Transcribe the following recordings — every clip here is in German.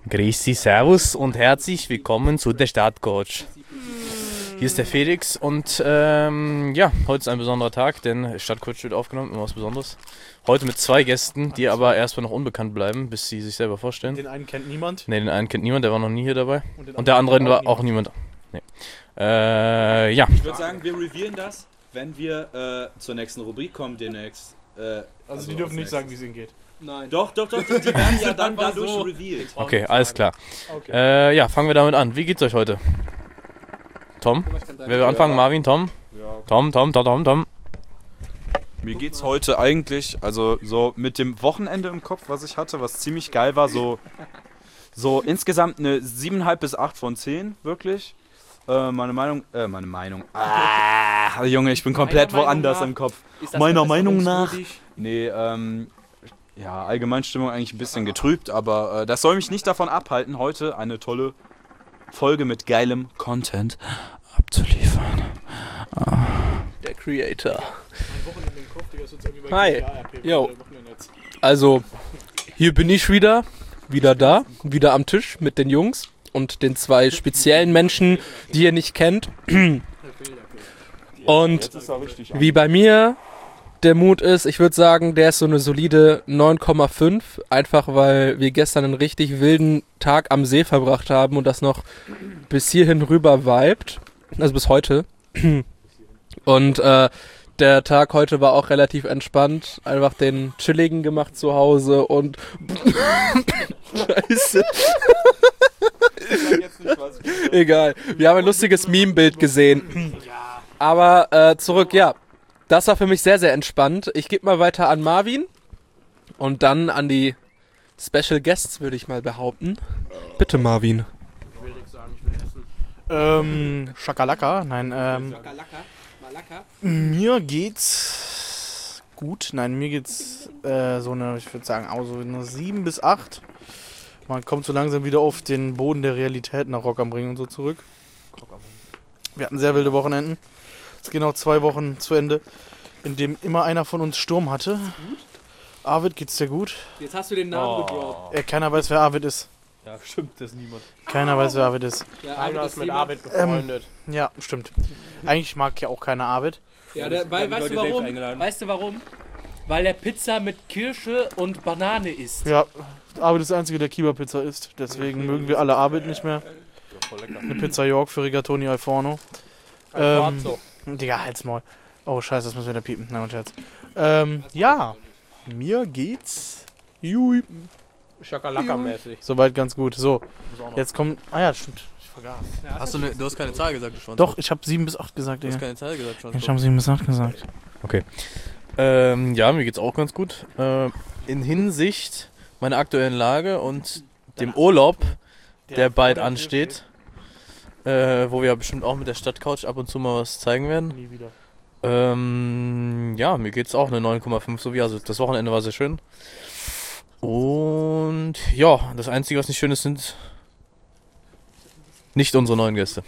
Grüezi, Servus und herzlich willkommen zu der Stadtcoach. Hier ist der Felix und ja, heute ist ein besonderer Tag, denn Stadtcoach wird aufgenommen, immer was Besonderes. Heute mit 2 Gästen, die aber erstmal noch unbekannt bleiben, bis sie sich selber vorstellen. Den einen kennt niemand. Ne, den einen kennt niemand, der war noch nie hier dabei. Und der andere war auch niemand. Nee. Ja. Ich würde sagen, wir revealen das, wenn wir zur nächsten Rubrik kommen demnächst. Also die dürfen nicht sagen, wie es ihnen geht. Nein. Doch, die werden ja dann dadurch so revealed. Okay, alles klar. Okay. Ja, fangen wir damit an. Wie geht's euch heute? Tom? Wer will anfangen? Marvin, Tom? Ja. Tom. Mir geht's heute eigentlich, also so mit dem Wochenende im Kopf, was ich hatte, was ziemlich geil war, so insgesamt eine 7,5 bis 8 von 10, wirklich. Meine Meinung. Junge, ich bin komplett woanders im Kopf. Meiner Meinung nach. Nee, ja, Allgemeinstimmung eigentlich ein bisschen getrübt, aber das soll mich nicht davon abhalten, heute eine tolle Folge mit geilem Content abzuliefern. Der Creator. Hi. Jo. Also, hier bin ich wieder da, wieder am Tisch mit den Jungs und den 2 speziellen Menschen, die ihr nicht kennt. Und wie bei mir der Mut ist, ich würde sagen, der ist so eine solide 9,5, einfach weil wir gestern einen richtig wilden Tag am See verbracht haben und das noch bis hierhin rüber vibet, also bis heute. Und der Tag heute war auch relativ entspannt, einfach den chilligen gemacht zu Hause und Scheiße. Egal, wir haben ein lustiges Meme-Bild gesehen. Aber zurück, ja. Das war für mich sehr, sehr entspannt. Ich gebe mal weiter an Marvin und dann an die Special Guests, würde ich mal behaupten. Bitte, Marvin. Ich will nichts sagen, ich will essen. Schakalaka? Nein, Malaka? mir geht's gut. Nein, mir geht's so eine, ich würde sagen, auch so eine 7 bis 8. Man kommt so langsam wieder auf den Boden der Realität nach Rock am Ring und so zurück. Wir hatten sehr wilde Wochenenden. Es gehen noch 2 Wochen zu Ende, in dem immer einer von uns Sturm hatte. Arvid, geht's dir gut? Jetzt hast du den Namen gedroppt. Keiner weiß, wer Arvid ist. Ja, stimmt, das ist niemand. Keiner weiß, wer Arvid ist. Ja, Einer Arvid ist mit Arvid befreundet. Ja, stimmt. Eigentlich mag ja auch keiner Arvid. Ja, weißt du warum? Weißt du warum? Weil der Pizza mit Kirsche und Banane isst. Ja, Arvid ist der Einzige, der Kiba-Pizza isst. Deswegen mögen wir alle Arvid nicht mehr. Eine Pizza York für Rigatoni al Forno. Digga, halt's Maul. Oh, scheiße, das müssen wir wieder piepen. Nein, Scherz. Ja, mir geht's. Jui. Schakalaka-mäßig. Soweit ganz gut. So, jetzt kommt. Ah ja, stimmt. Ich vergaß. Du hast keine Zahl gesagt, schon. Doch, ich habe 7 bis 8 gesagt, Du hast Digga. keine Zahl gesagt, schon. Ich habe 7 bis 8 gesagt. Okay. Ja, mir geht's auch ganz gut. In Hinsicht meiner aktuellen Lage und dem Urlaub, der bald ansteht, wo wir bestimmt auch mit der Stadtcouch ab und zu mal was zeigen werden. Nie wieder. Ja, mir geht's auch eine 9,5 so wie. Also das Wochenende war sehr schön. Und ja, das Einzige, was nicht schön ist, sind nicht unsere neuen Gäste.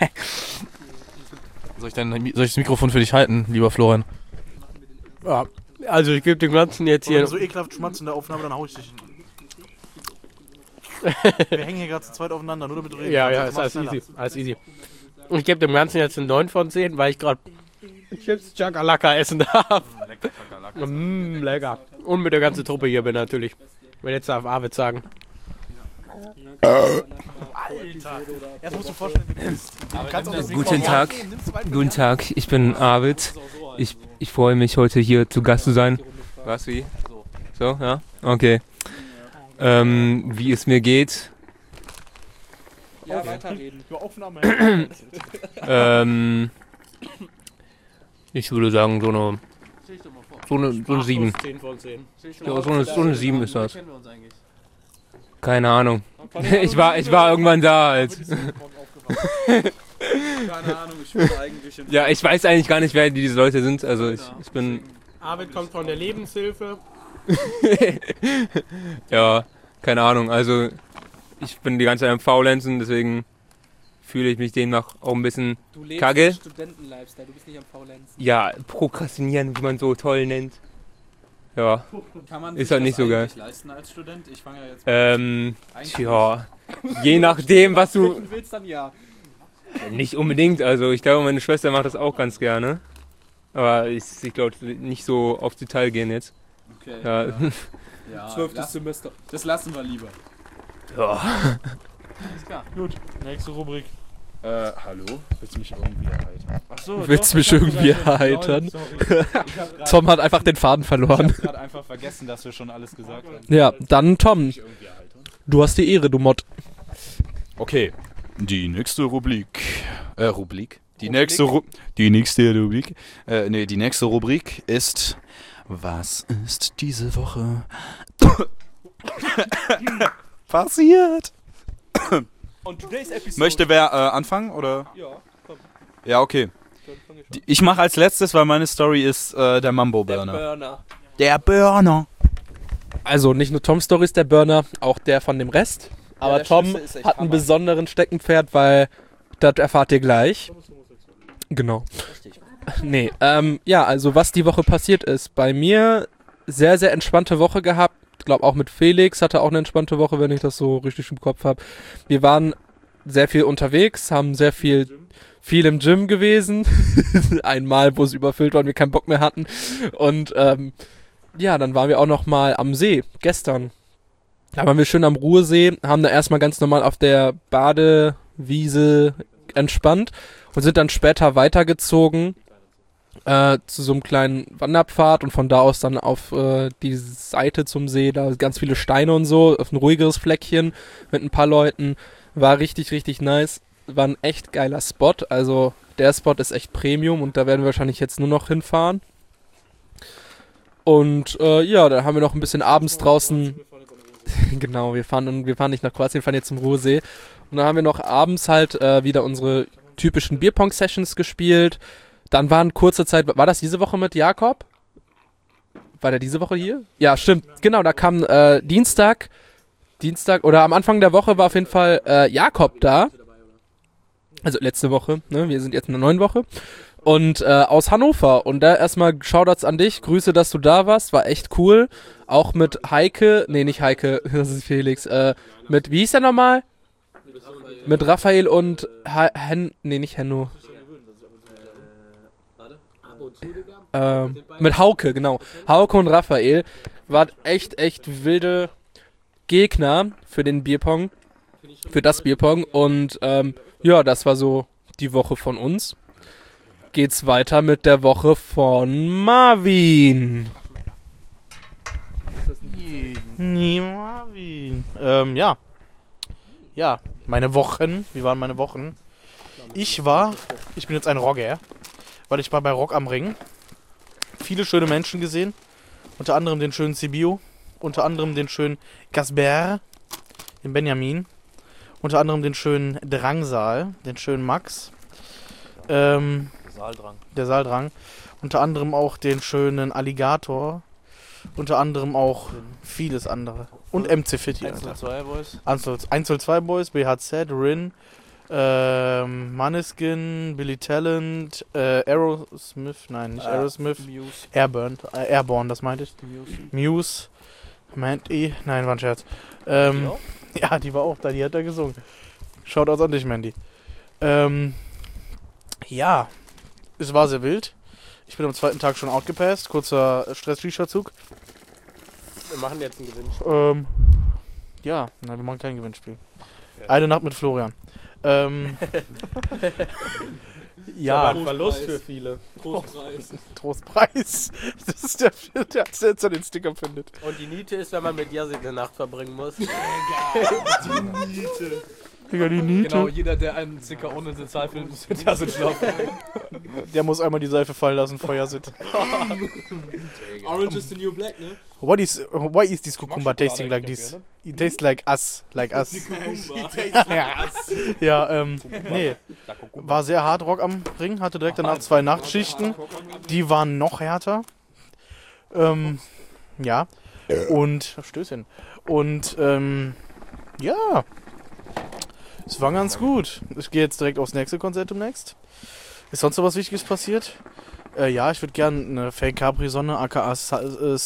Soll ich das Mikrofon für dich halten, lieber Florian? Ja, also ich gebe dem Ganzen jetzt Wenn hier... du so ekelhaft schmatzt in der Aufnahme, dann hau ich dich. Wir hängen hier gerade zu zweit aufeinander, nur damit du reden Ja, kannst. ist Jetzt mach schneller. alles easy. Ich gebe dem Ganzen jetzt eine 9 von 10, weil ich gerade Chips Chakalaka essen darf. Lecker. Und mit der ganzen Truppe hier bin natürlich. Ich will jetzt auf Arvid sagen. Alter. Jetzt musst du vorstellen, wie du bist. Du kannst auch das Guten Mikrofon Tag. nehmen, nimm 2 Guten Tag, ich bin Arvid. Ich freue mich, heute hier zu Gast zu sein. Was, wie? So, ja? Okay. Wie es mir geht. Ja, weiterreden. Für Aufnahme. Ich würde sagen, so eine 7. 10 von 10. Ja, so eine 7 ist das. Keine Ahnung. Ich war irgendwann da halt. Keine Ahnung, ich bin eigentlich im Ja, ich weiß eigentlich gar nicht, wer diese Leute sind. Also ich bin... Arvid kommt von der Lebenshilfe. Ja, keine Ahnung. Also ich bin die ganze Zeit am Faulenzen, deswegen fühle ich mich demnach auch ein bisschen kacke. Studenten-Lifestyle, du bist nicht am Faulenzen. Ja, prokrastinieren, wie man so toll nennt. Ja, Kann man ist sich halt nicht das so geil. eigentlich leisten als Student? Ich fange ja jetzt Tja, Je nachdem, was du... willst, dann ja. Nicht unbedingt, also ich glaube, meine Schwester macht das auch ganz gerne. Aber ich glaube, nicht so aufs Detail gehen jetzt. Okay. Ja. Ja, 12. Semester. Das lassen wir lieber. Ja. Alles klar. Gut, nächste Rubrik. Hallo? Willst du mich irgendwie erheitern? Achso, Willst du mich irgendwie erheitern? Tom hat einfach den Faden Ich verloren. hab gerade einfach vergessen, dass wir schon alles gesagt haben. Ja, dann Tom, Mich irgendwie erheitern? du hast die Ehre, du Mod. Okay, die nächste Rubrik. Die nächste Rubrik. Die nächste Rubrik ist. Was ist diese Woche passiert? Möchte wer anfangen oder? Ja, komm. Ja, okay. Ich mache als letztes, weil meine Story ist der Mambo Burner. Burner. Der Burner. Also nicht nur Toms Story ist der Burner, auch der von dem Rest. Aber der Tom Schlüssel ist echt hat einen Hammer. besonderen Steckenpferd, weil das erfahrt ihr gleich. Genau. Nee, ja, also was die Woche passiert ist. Bei mir sehr, sehr entspannte Woche gehabt. Ich glaube auch mit Felix hatte auch eine entspannte Woche, wenn ich das so richtig im Kopf habe. Wir waren sehr viel unterwegs, haben sehr viel im Gym gewesen. Einmal, wo es überfüllt war und wir keinen Bock mehr hatten. Und ja, dann waren wir auch noch mal am See, gestern. Da waren wir schön am Ruhrsee, haben da erstmal ganz normal auf der Badewiese entspannt und sind dann später weitergezogen zu so einem kleinen Wanderpfad und von da aus dann auf die Seite zum See, da ganz viele Steine und so, auf ein ruhigeres Fleckchen mit ein paar Leuten. War richtig, richtig nice. War ein echt geiler Spot, also der Spot ist echt Premium und da werden wir wahrscheinlich jetzt nur noch hinfahren. Und ja, dann haben wir noch ein bisschen abends draußen. Genau, wir fahren nicht nach Kroatien, wir fahren jetzt zum Ruhrsee. Und dann haben wir noch abends halt wieder unsere typischen Bierpong-Sessions gespielt. Dann waren kurze Zeit, war das diese Woche mit Jakob? War der diese Woche hier? Ja, stimmt. Genau, da kam Dienstag oder am Anfang der Woche war auf jeden Fall Jakob da. Also letzte Woche, ne? Wir sind jetzt in der neuen Woche. Und aus Hannover. Und da erstmal Shoutouts an dich. Grüße, dass du da warst. War echt cool. Auch mit Heike. Nee, nicht Heike. Das ist Felix. Mit, wie hieß der nochmal? Mit Raphael und nicht Henno. Mit Hauke, genau. Hauke und Raphael. War echt wilde Gegner für den Bierpong. Für das Bierpong. Und ja, das war so die Woche von uns. Geht's weiter mit der Woche von Marvin. Nie Marvin. Ja. Ja, meine Wochen. Wie waren meine Wochen? Ich bin jetzt ein Rogger, weil ich war bei Rock am Ring. Viele schöne Menschen gesehen. Unter anderem den schönen Sibiu. Unter anderem den schönen Gasper. Den Benjamin. Unter anderem den schönen Drangsal. Den schönen Max. Der Saaldrang. Unter anderem auch den schönen Alligator. Unter anderem auch vieles andere. Und MC Fitty. 102 Boys. 102 Boys, BHZ, Rin, Maneskin, Billy Talent, Aerosmith, nein, nicht Aerosmith, Muse. Airborne, das meinte ich. Muse, Mandy, nein, war ein Scherz. Ja, die war auch da, die hat da gesungen. Shoutouts an dich, Mandy. Ja, es war sehr wild. Ich bin am zweiten Tag schon outgepasst. Kurzer Stress-Shisha-Zug. Wir machen jetzt ein Gewinnspiel. Ja, nein, wir machen kein Gewinnspiel. Eine Nacht mit Florian. Ja, ein Verlust für viele. Trostpreis. Das ist der jetzt den Sticker findet. Und die Niete ist, wenn man mit Yazid eine Nacht verbringen muss. Digga, die Niete. Genau, jeder, der einen Sticker ohne Sozial findet, muss mit Yazid schlafen. Der muss einmal die Seife fallen lassen vor Yazid. Orange is the new black, ne? Why is this cucumber tasting like this? It tastes like us. Ja, nee. War sehr hart Rock am Ring, hatte direkt danach 2 Nachtschichten. Die waren noch härter. Ja. Und, Stößchen. Und, ja. Es war ganz gut. Ich gehe jetzt direkt aufs nächste Konzert demnächst. Ist sonst noch was Wichtiges passiert? Ja, ich würde gerne eine Fake Capri-Sonne, aka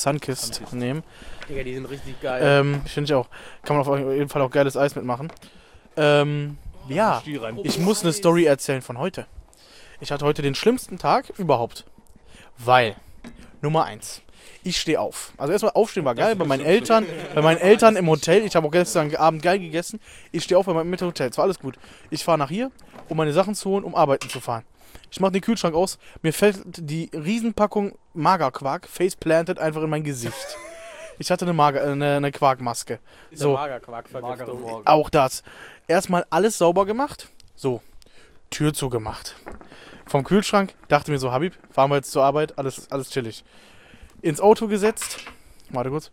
Sunkist nehmen. Digga, die sind richtig geil. Finde ich auch. Kann man auf jeden Fall auch geiles Eis mitmachen. Ja, ich muss eine Story erzählen von heute. Ich hatte heute den schlimmsten Tag überhaupt. Weil, Nummer 1, ich stehe auf. Also erstmal aufstehen war geil, bei meinen Eltern im Hotel. Ich habe auch gestern Abend geil gegessen. Ich stehe auf bei meinem Hotel, es war alles gut. Ich fahre nach hier, um meine Sachen zu holen, um arbeiten zu fahren. Ich mache den Kühlschrank aus, mir fällt die Riesenpackung Magerquark faceplanted einfach in mein Gesicht. Ich hatte eine Quarkmaske. So, Magerquark-Vergiftung. auch das. Erstmal alles sauber gemacht. So, Tür zugemacht. Vom Kühlschrank, dachte mir so, Habib, fahren wir jetzt zur Arbeit, alles chillig. Ins Auto gesetzt. Warte kurz.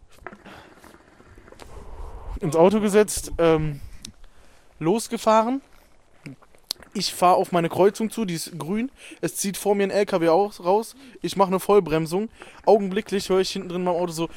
Ins Auto gesetzt, losgefahren. Ich fahre auf meine Kreuzung zu, die ist grün. Es zieht vor mir ein LKW raus. Ich mache eine Vollbremsung. Augenblicklich höre ich hinten drin in meinem Auto so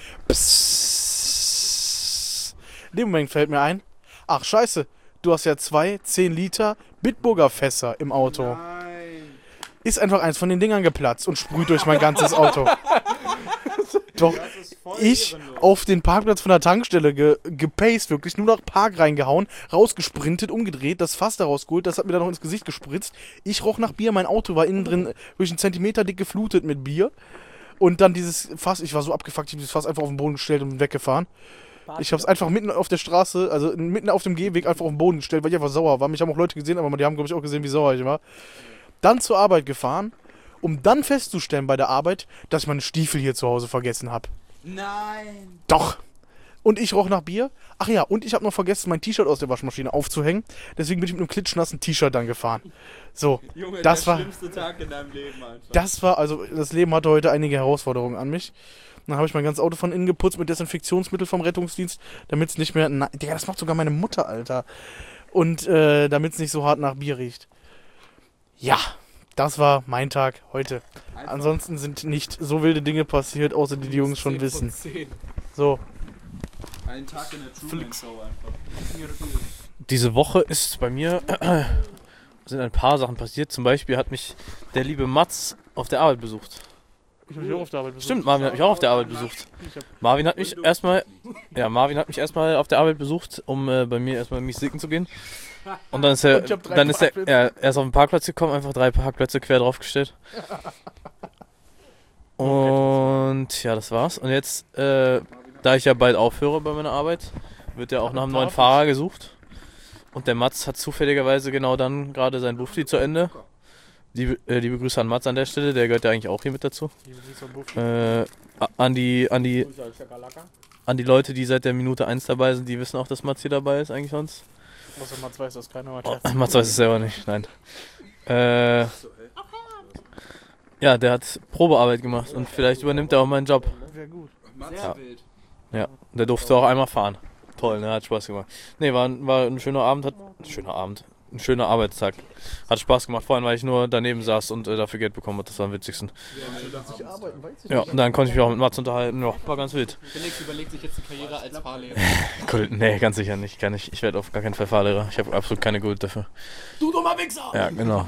Psst. In dem Moment fällt mir ein, ach scheiße, du hast ja 2 10 Liter Bitburger Fässer im Auto. Ist einfach eins von den Dingern geplatzt und sprüht durch mein ganzes Auto. Doch ich auf den Parkplatz von der Tankstelle gepaced, wirklich nur noch Park reingehauen, rausgesprintet, umgedreht, das Fass da rausgeholt, das hat mir dann noch ins Gesicht gespritzt. Ich roch nach Bier, mein Auto war innen drin durch einen Zentimeter dick geflutet mit Bier. Und dann dieses Fass, ich war so abgefuckt, ich habe dieses Fass einfach auf den Boden gestellt und bin weggefahren. Ich habe es einfach mitten auf der Straße, also mitten auf dem Gehweg einfach auf den Boden gestellt, weil ich einfach sauer war. Mich haben auch Leute gesehen, aber die haben, glaube ich, auch gesehen, wie sauer ich war. Dann zur Arbeit gefahren, um dann festzustellen bei der Arbeit, dass ich meine Stiefel hier zu Hause vergessen habe. Nein! Doch! Und ich roch nach Bier. Ach ja, und ich habe noch vergessen, mein T-Shirt aus der Waschmaschine aufzuhängen. Deswegen bin ich mit einem klitschnassen T-Shirt dann gefahren. So, Junge, das der war schlimmste Tag in deinem Leben einfach. das Leben hatte heute einige Herausforderungen an mich. Dann habe ich mein ganzes Auto von innen geputzt mit Desinfektionsmittel vom Rettungsdienst, damit es nicht mehr... Digga, das macht sogar meine Mutter, Alter. Und damit es nicht so hart nach Bier riecht. Ja, das war mein Tag heute. Ansonsten sind nicht so wilde Dinge passiert, außer die Jungs schon wissen. So. Ein Tag in der Truman Show einfach. Diese Woche ist bei mir sind ein paar Sachen passiert. Zum Beispiel hat mich der liebe Mats auf der Arbeit besucht. Ich habe mich auch auf der Arbeit besucht. Stimmt, Marvin hat mich auch auf der Arbeit besucht. Marvin hat mich erstmal auf der Arbeit besucht, um bei mir erstmal mies sicken zu gehen. Und dann ist er, Und ich hab 3 er ist auf den Parkplatz gekommen, einfach 3 Parkplätze quer draufgestellt. Und ja, das war's. Und jetzt, da ich ja bald aufhöre bei meiner Arbeit, wird ja auch nach einem neuen Fahrer gesucht. Und der Mats hat zufälligerweise genau dann gerade sein Bufti zu Ende. Liebe Grüße an Mats an der Stelle, der gehört ja eigentlich auch hier mit dazu. An die Leute, die seit der Minute 1 dabei sind, die wissen auch, dass Mats hier dabei ist eigentlich sonst. Mats weiß das keiner. Mats weiß es selber nicht, nein. Ja, der hat Probearbeit gemacht und vielleicht übernimmt er auch meinen Job. Wäre gut. Ja. Ja, der durfte auch einmal fahren. Toll, ne, hat Spaß gemacht. Ne, war ein schöner Abend, ein schöner Arbeitstag. Hat Spaß gemacht, vor allem, weil ich nur daneben saß und dafür Geld bekommen habe, das war am witzigsten. Ja, und dann konnte ich mich auch mit Mats unterhalten, ja, war ganz wild. Felix überlegt sich jetzt eine Karriere als Fahrlehrer. Cool, nee, ganz sicher nicht, ich werde auf gar keinen Fall Fahrlehrer, ich habe absolut keine Geduld dafür. Du dummer Wichser! Ja, genau.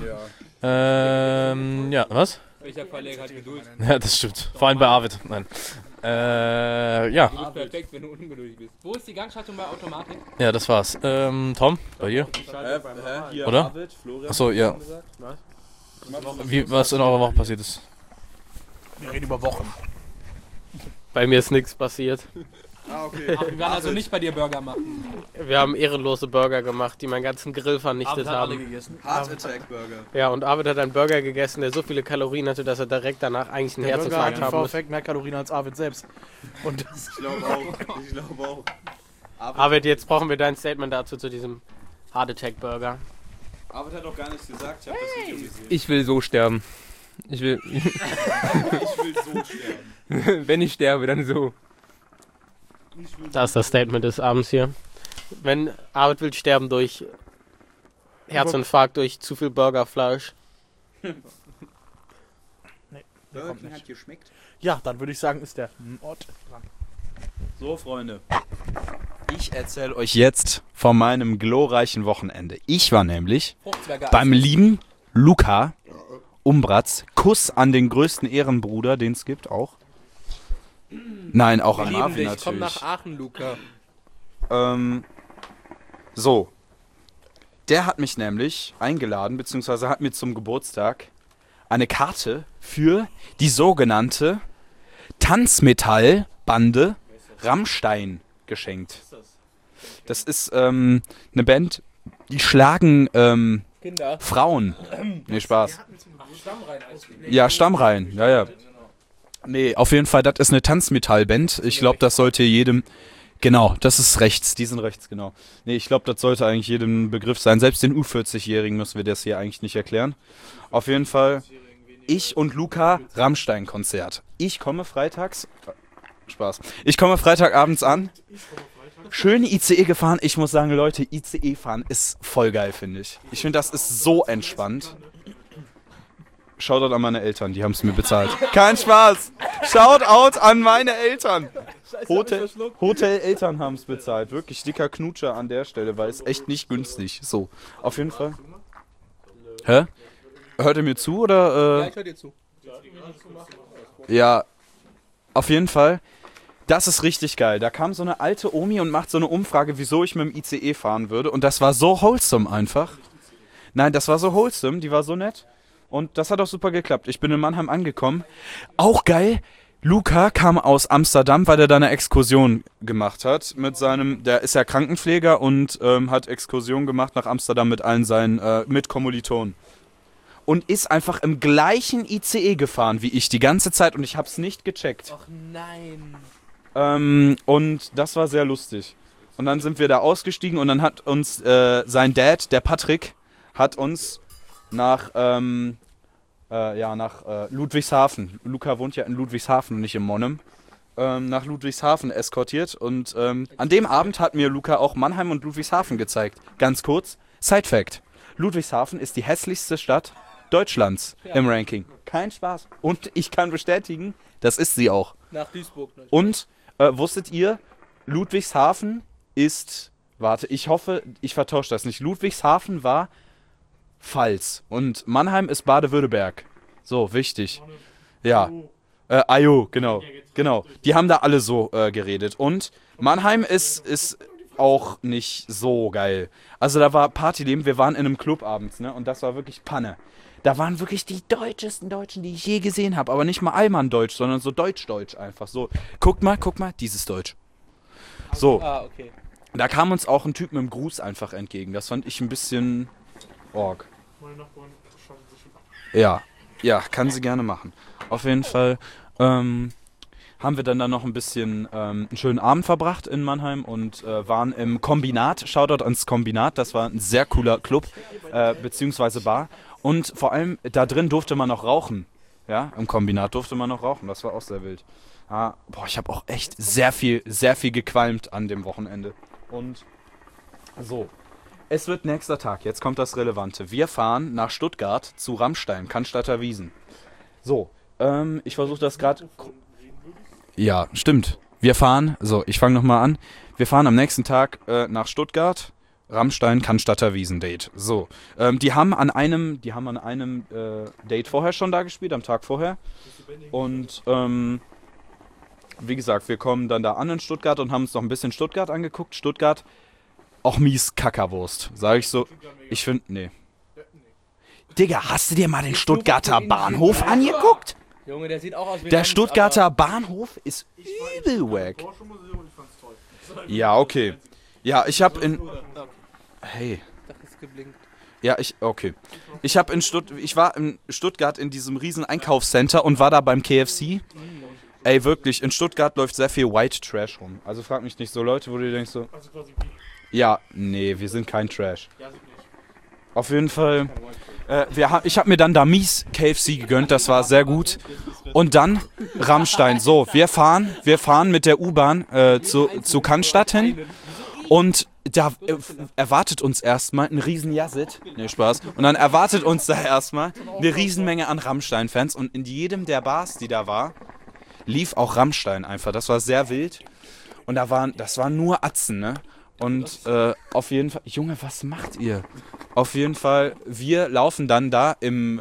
Ja, was? Welcher Fahrlehrer hat Geduld? Ja, das stimmt, vor allem bei Arvid, nein. Ja. Du bist perfekt, wenn du ungeduldig bist. Wo ist die Gangschaltung bei Automatik? Ja, das war's. Tom, bei dir? Hier Oder? Arvid, Florian. Achso, ja. Was in eurer Woche passiert ist? Wir reden über Wochen. Bei mir ist nichts passiert. Ah, okay. Ach, wir werden also nicht bei dir Burger machen. Wir haben ehrenlose Burger gemacht, die meinen ganzen Grill vernichtet haben. Heart Attack Burger. Ja, und Arvid hat einen Burger gegessen, der so viele Kalorien hatte, dass er direkt danach eigentlich einen Der Burger Herzinfarkt hat haben im muss. Endeffekt mehr Kalorien als Arvid selbst. Und Ich glaube auch. Arvid, jetzt brauchen wir dein Statement dazu zu diesem Heart Attack Burger. Arvid hat doch gar nichts gesagt, ich habe das Video gesehen. Ich will so sterben. Ich will, Ich will so sterben. wenn ich sterbe, dann so. Das ist das Statement des Abends hier. Wenn Arvid will sterben durch Herzinfarkt, durch zu viel Burgerfleisch. Burger King hat geschmeckt. ja, dann würde ich sagen, ist der Ort dran. So, Freunde. Ich erzähle euch jetzt von meinem glorreichen Wochenende. Ich war nämlich beim lieben Luca Umbratz. Kuss an den größten Ehrenbruder, den es gibt auch. Nein, auch an Marvin Komm nach natürlich. Aachen, Luca. So. Der hat mich nämlich eingeladen, beziehungsweise hat mir zum Geburtstag eine Karte für die sogenannte Tanzmetallbande Rammstein geschenkt. Das ist eine Band, die schlagen Frauen. Nee, Spaß. Ja, Stammreihen. Ja. Nee, auf jeden Fall, das ist eine Tanzmetallband. Ich glaube, das sollte jedem... Genau, das ist rechts, die sind rechts, genau. Nee, ich glaube, das sollte eigentlich jedem Begriff sein. Selbst den U40-Jährigen müssen wir das hier eigentlich nicht erklären. Auf jeden Fall, ich und Luca, Rammstein-Konzert. Ich komme freitags... Spaß. Ich komme freitagabends an. Schön ICE gefahren. Ich muss sagen, Leute, ICE fahren ist voll geil, finde ich. Ich finde, das ist so entspannt. Shoutout an meine Eltern, die haben es mir bezahlt. Kein Spaß. Shoutout an meine Eltern. Hotel-Eltern haben es bezahlt. Wirklich dicker Knutscher an der Stelle, weil es echt nicht günstig. So, auf jeden Fall. Hä? Hört ihr mir zu oder? Ja, ich höre dir zu. Ja, auf jeden Fall. Das ist richtig geil. Da kam so eine alte Omi und macht so eine Umfrage, wieso ich mit dem ICE fahren würde. Und das war so wholesome einfach. Nein, das war so wholesome, die war so nett. Und das hat auch super geklappt. Ich bin in Mannheim angekommen. Auch geil, Luca kam aus Amsterdam, weil er da eine Exkursion gemacht hat. Mit seinem, der ist ja Krankenpfleger und hat Exkursion gemacht nach Amsterdam mit allen seinen Mitkommilitonen. Und ist einfach im gleichen ICE gefahren wie ich die ganze Zeit und ich hab's nicht gecheckt. Ach nein. Und das war sehr lustig. Und dann sind wir da ausgestiegen und dann hat uns sein Dad, der Patrick, hat uns nach Ludwigshafen, Luca wohnt ja in Ludwigshafen und nicht in Monnem, nach Ludwigshafen eskortiert. Und an dem Abend hat mir Luca auch Mannheim und Ludwigshafen gezeigt. Ganz kurz, Side Fact. Ludwigshafen ist die hässlichste Stadt Deutschlands im Ranking. Kein Spaß. Und ich kann bestätigen, das ist sie auch. Nach Duisburg. Ne? Und wusstet ihr, Ludwigshafen ist, warte, ich hoffe, ich vertausche das nicht. Ludwigshafen war Pfalz und Mannheim ist Baden-Württemberg. So, wichtig. Ja. Ajo, genau. Die haben da alle so geredet. Und Mannheim ist auch nicht so geil. Also da war Partyleben, wir waren in einem Club abends, ne? Und das war wirklich Panne. Da waren wirklich die deutschesten Deutschen, die ich je gesehen habe. Aber nicht mal Allmann-Deutsch, sondern so Deutsch-Deutsch einfach. So, guckt mal, dieses Deutsch. So. Ah, okay. Da kam uns auch ein Typ mit dem Gruß einfach entgegen. Das fand ich ein bisschen org. Ja, kann sie gerne machen. Auf jeden Fall haben wir dann noch ein bisschen einen schönen Abend verbracht in Mannheim und waren im Kombinat. Shoutout ans Kombinat, das war ein sehr cooler Club, beziehungsweise Bar. Und vor allem, da drin durfte man noch rauchen. Ja, im Kombinat durfte man noch rauchen, das war auch sehr wild. Ich habe auch echt sehr viel gequalmt an dem Wochenende. Und so, es wird nächster Tag, jetzt kommt das Relevante. Wir fahren nach Stuttgart zu Rammstein, Cannstatter Wiesn. So, ich versuche das gerade... Ja, stimmt. Wir fahren, ich fange nochmal an. Wir fahren am nächsten Tag nach Stuttgart, Rammstein, Cannstatter Wiesn Date. So, die haben an einem Date vorher schon da gespielt, am Tag vorher. Und wie gesagt, wir kommen dann da an in Stuttgart und haben uns noch ein bisschen Stuttgart angeguckt. Stuttgart, auch mies Kackerwurst, sage ich so. Ich finde, nee. Digga, hast du dir mal den Stuttgarter Bahnhof angeguckt? Junge, der sieht auch aus wie Der Stuttgarter Bahnhof ist übel wack. Ja, okay. Ja, ich hab in... Hey. Ja, okay. Ich war in Stuttgart in diesem riesen Einkaufscenter und war da beim KFC. Ey, wirklich, in Stuttgart läuft sehr viel White Trash rum. Also frag mich nicht so Leute, wo du denkst so... Ja, nee, wir sind kein Trash. Auf jeden Fall... ich habe mir dann da mies KFC gegönnt, das war sehr gut. Und dann Rammstein. So, wir fahren mit der U-Bahn zu Cannstatt hin. Und da erwartet uns erstmal ein riesen Yazid. Nee, Spaß. Und dann erwartet uns da erstmal eine Riesenmenge an Rammstein-Fans. Und in jedem der Bars, die da war, lief auch Rammstein einfach. Das war sehr wild. Und das waren nur Atzen, ne? Und auf jeden Fall... Junge, was macht ihr? Auf jeden Fall, wir laufen dann da im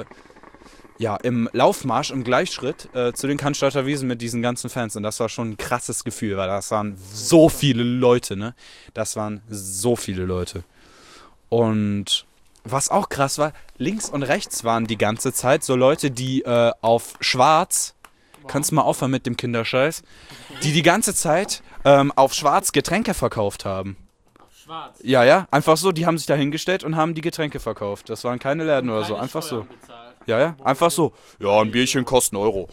Laufmarsch, im Gleichschritt zu den Cannstatter Wiesn mit diesen ganzen Fans. Und das war schon ein krasses Gefühl, weil das waren so viele Leute, ne? Das waren so viele Leute. Und was auch krass war, links und rechts waren die ganze Zeit so Leute, die auf Schwarz, kannst du mal aufhören mit dem Kinderscheiß, die ganze Zeit auf Schwarz Getränke verkauft haben. Schwarz. Ja, einfach so, die haben sich da hingestellt und haben die Getränke verkauft. Das waren keine Läden oder so, einfach so. Ja, einfach so. Ja, ein Bierchen kostet €1.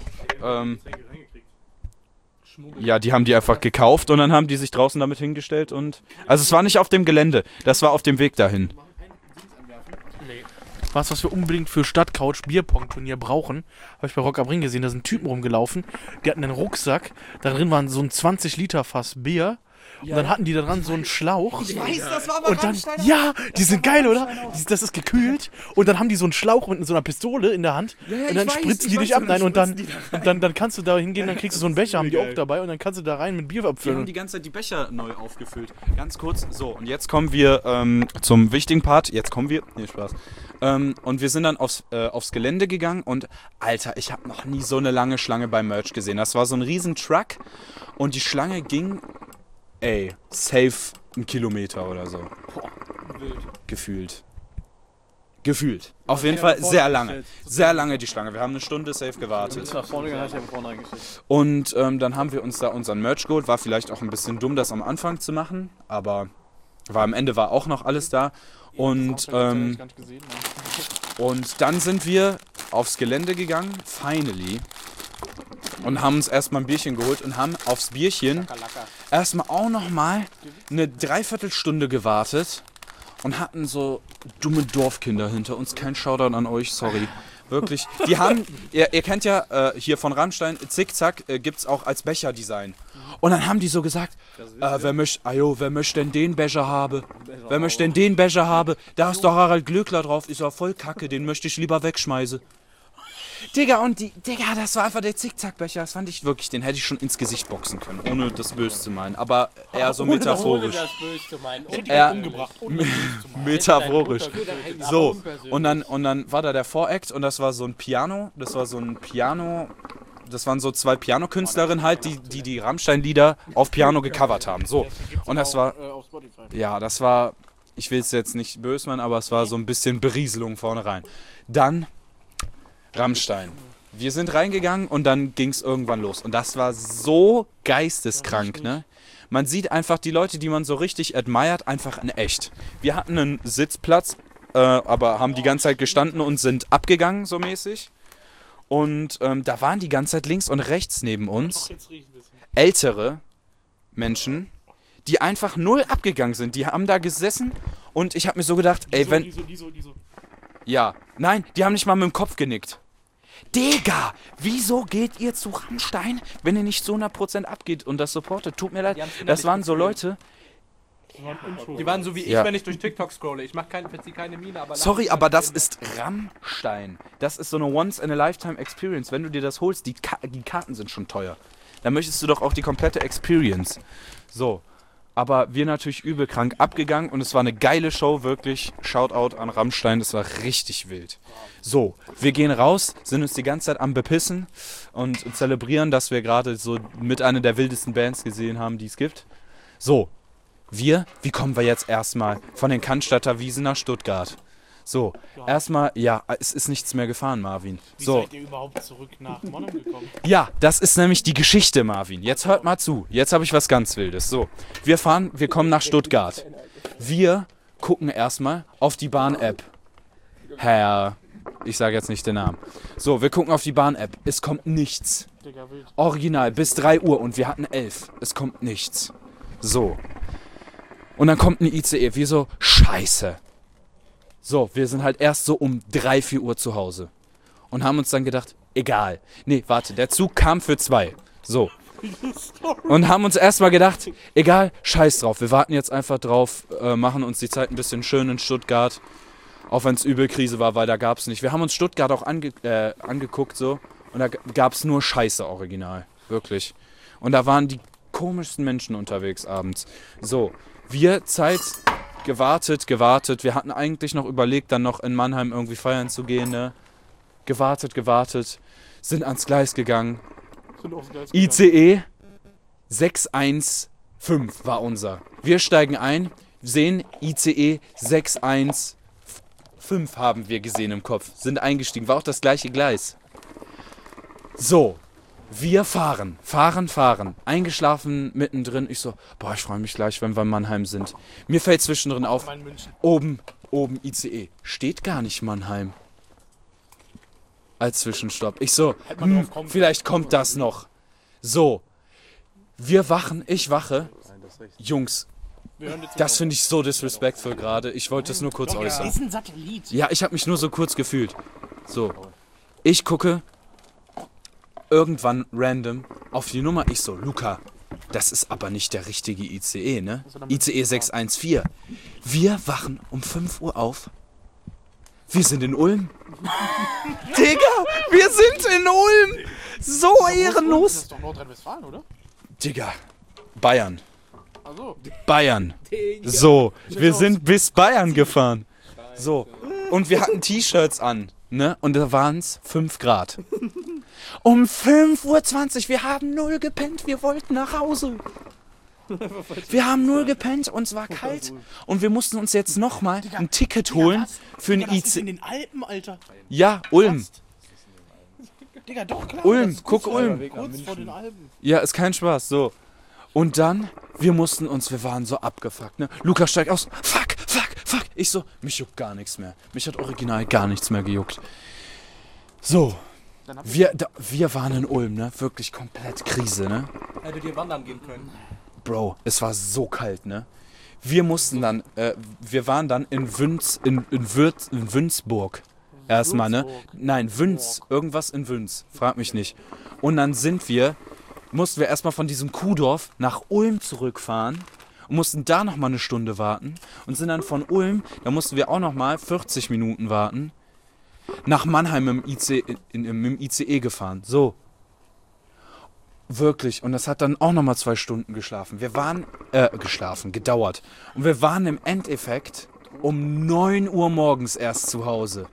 Ja, die haben die einfach gekauft und dann haben die sich draußen damit hingestellt und... Also es war nicht auf dem Gelände, das war auf dem Weg dahin. Was wir unbedingt für Stadtcouch Bierpong-Turnier brauchen, habe ich bei Rock am Ring gesehen, da sind Typen rumgelaufen, die hatten einen Rucksack, da drin waren so ein 20-Liter-Fass Bier. Und dann hatten die da dran so einen Schlauch. Ich weiß, das war aber und dann, ja, die sind geil, oder? Das ist gekühlt. Und dann haben die so einen Schlauch mit so einer Pistole in der Hand. Und dann spritzen die dich ab. Nein, und dann kannst du da hingehen, dann kriegst du so einen Becher, haben die auch dabei. Und dann kannst du da rein mit Bier Die abfüllen. haben die ganze Zeit die Becher neu aufgefüllt. Ganz kurz, so, und jetzt kommen wir zum wichtigen Part. Nee, Spaß. Und wir sind dann aufs Gelände gegangen und, Alter, ich habe noch nie so eine lange Schlange beim Merch gesehen. Das war so ein riesen Truck und die Schlange ging... safe 1 Kilometer oder so. Gefühlt. Auf jeden Fall sehr lange. Sehr lange die Schlange. Wir haben 1 Stunde safe gewartet. Und dann haben wir uns da unseren Merch geholt. War vielleicht auch ein bisschen dumm, das am Anfang zu machen. Aber am Ende war auch noch alles da. Und dann sind wir aufs Gelände gegangen. Finally. Und haben uns erstmal ein Bierchen geholt und haben aufs Bierchen erstmal auch nochmal eine Dreiviertelstunde gewartet und hatten so dumme Dorfkinder hinter uns. Kein Shoutout an euch, sorry. Wirklich. Die haben, ihr kennt ja hier von Rammstein, Zickzack gibt's auch als Becherdesign. Und dann haben die so gesagt, wer möchte denn den Becher haben? Wer möchte denn den Becher haben? Da ist doch Harald Glöckler drauf, ist ja voll kacke, den möchte ich lieber wegschmeißen. Digga, das war einfach der Zickzackbecher. Das fand ich wirklich, den hätte ich schon ins Gesicht boxen können, ohne das böse zu meinen. Aber eher so metaphorisch. Metaphorisch. So, und dann war da der Voract und das war so ein Piano. Das waren so 2 Pianokünstlerinnen halt, die Rammstein-Lieder auf Piano gecovert haben. So, und das war, ja, das war, ich will es jetzt nicht böse meinen, aber es war so ein bisschen Berieselung vorne rein. Dann Rammstein. Wir sind reingegangen und dann ging es irgendwann los. Und das war so geisteskrank, ne? Man sieht einfach die Leute, die man so richtig admired, einfach in echt. Wir hatten einen Sitzplatz, aber haben die ganze Zeit gestanden und sind abgegangen, so mäßig. Und da waren die ganze Zeit links und rechts neben uns ältere Menschen, die einfach null abgegangen sind. Die haben da gesessen und ich habe mir so gedacht, ey, wenn... Ja, nein, die haben nicht mal mit dem Kopf genickt. Digga, wieso geht ihr zu Rammstein, wenn ihr nicht zu 100% abgeht und das supportet? Tut mir leid, das waren so Leute... Die waren so wie ich, wenn ich durch TikTok scrolle. Ich verzieh keine Miene, aber... Sorry, aber das ist Rammstein. Das ist so eine Once-in-a-Lifetime-Experience. Wenn du dir das holst, die Karten sind schon teuer. Dann möchtest du doch auch die komplette Experience. So. Aber wir natürlich übel krank abgegangen und es war eine geile Show, wirklich. Shoutout an Rammstein, das war richtig wild. So, wir gehen raus, sind uns die ganze Zeit am Bepissen und zelebrieren, dass wir gerade so mit einer der wildesten Bands gesehen haben, die es gibt. So, wie kommen wir jetzt erstmal von den Cannstatter Wiesen nach Stuttgart? So, erstmal, ja, es ist nichts mehr gefahren, Marvin. Wie so. seid ihr überhaupt zurück nach Monum gekommen? Ja, das ist nämlich die Geschichte, Marvin. Jetzt hört mal zu. Jetzt habe ich was ganz Wildes. So, wir kommen nach Stuttgart. Wir gucken erstmal auf die Bahn-App. Ich sage jetzt nicht den Namen. So, wir gucken auf die Bahn-App. Es kommt nichts. Original, bis 3 Uhr und wir hatten 11. Es kommt nichts. So. Und dann kommt ein ICE. Wir so, scheiße. So, wir sind halt erst so um 3, 4 Uhr zu Hause. Und haben uns dann gedacht, egal. Nee, warte, der Zug kam für 2. So. Und haben uns erstmal gedacht, egal, scheiß drauf. Wir warten jetzt einfach drauf, machen uns die Zeit ein bisschen schön in Stuttgart. Auch wenn es Übelkrise war, weil da gab es nicht. Wir haben uns Stuttgart auch angeguckt so. Und da gab es nur Scheiße original. Wirklich. Und da waren die komischsten Menschen unterwegs abends. So, gewartet. Wir hatten eigentlich noch überlegt, dann noch in Mannheim irgendwie feiern zu gehen, ne? Gewartet. Sind ans Gleis gegangen. ICE 615 war unser. Wir steigen ein. sehen ICE 615 haben wir gesehen im Kopf. Sind eingestiegen. War auch das gleiche Gleis. So. Wir fahren. Eingeschlafen mittendrin. Ich so, boah, ich freue mich gleich, wenn wir in Mannheim sind. Mir fällt zwischendrin auf, oben ICE. Steht gar nicht Mannheim. Als Zwischenstopp. Ich so, vielleicht kommt das noch. So. Ich wache. Jungs, das finde ich so disrespectful gerade. Ich wollte das nur kurz äußern. Das ist ein Satellit. Ja, ich habe mich nur so kurz gefühlt. So. Ich gucke irgendwann random auf die Nummer. Ich so, Luca, das ist aber nicht der richtige ICE, ne? ICE 614. Wir wachen um 5 Uhr auf. Wir sind in Ulm. Digga, wir sind in Ulm. So ehrenlos. Das ist doch Nordrhein-Westfalen, oder? Digga, Bayern. Also. Bayern. So, wir sind bis Bayern gefahren. So, und wir hatten T-Shirts an, ne? Und da waren es 5 Grad. Um 5:20 Uhr, wir haben 0 gepennt, wir wollten nach Hause. Wir haben 0 gepennt, uns war kalt und wir mussten uns jetzt nochmal ein Ticket holen für ein Das ist in IC. den Alpen, Alter. Ja, Ulm. Digga, doch, klar. Ulm, guck Ulm. Kurz vor den Alpen. Ja, ist kein Spaß, so. Und dann, wir waren so abgefuckt, ne? Lukas steigt aus, fuck. Ich so, mich juckt gar nichts mehr. Mich hat original gar nichts mehr gejuckt. So, wir waren in Ulm, ne? Wirklich komplett Krise, ne? Hättet ihr wandern gehen können. Bro, es war so kalt, ne? Wir waren dann in Wünzburg. Erstmal, ne? Nein, Wünz, irgendwas in Wünz. Frag mich nicht. Und dann mussten wir erstmal von diesem Kuhdorf nach Ulm zurückfahren und mussten da nochmal eine Stunde warten und sind dann von Ulm, da mussten wir auch nochmal 40 Minuten warten, nach Mannheim im ICE gefahren. So. Wirklich. Und das hat dann auch nochmal 2 Stunden geschlafen. Wir waren, gedauert. Und wir waren im Endeffekt um 9 Uhr morgens erst zu Hause.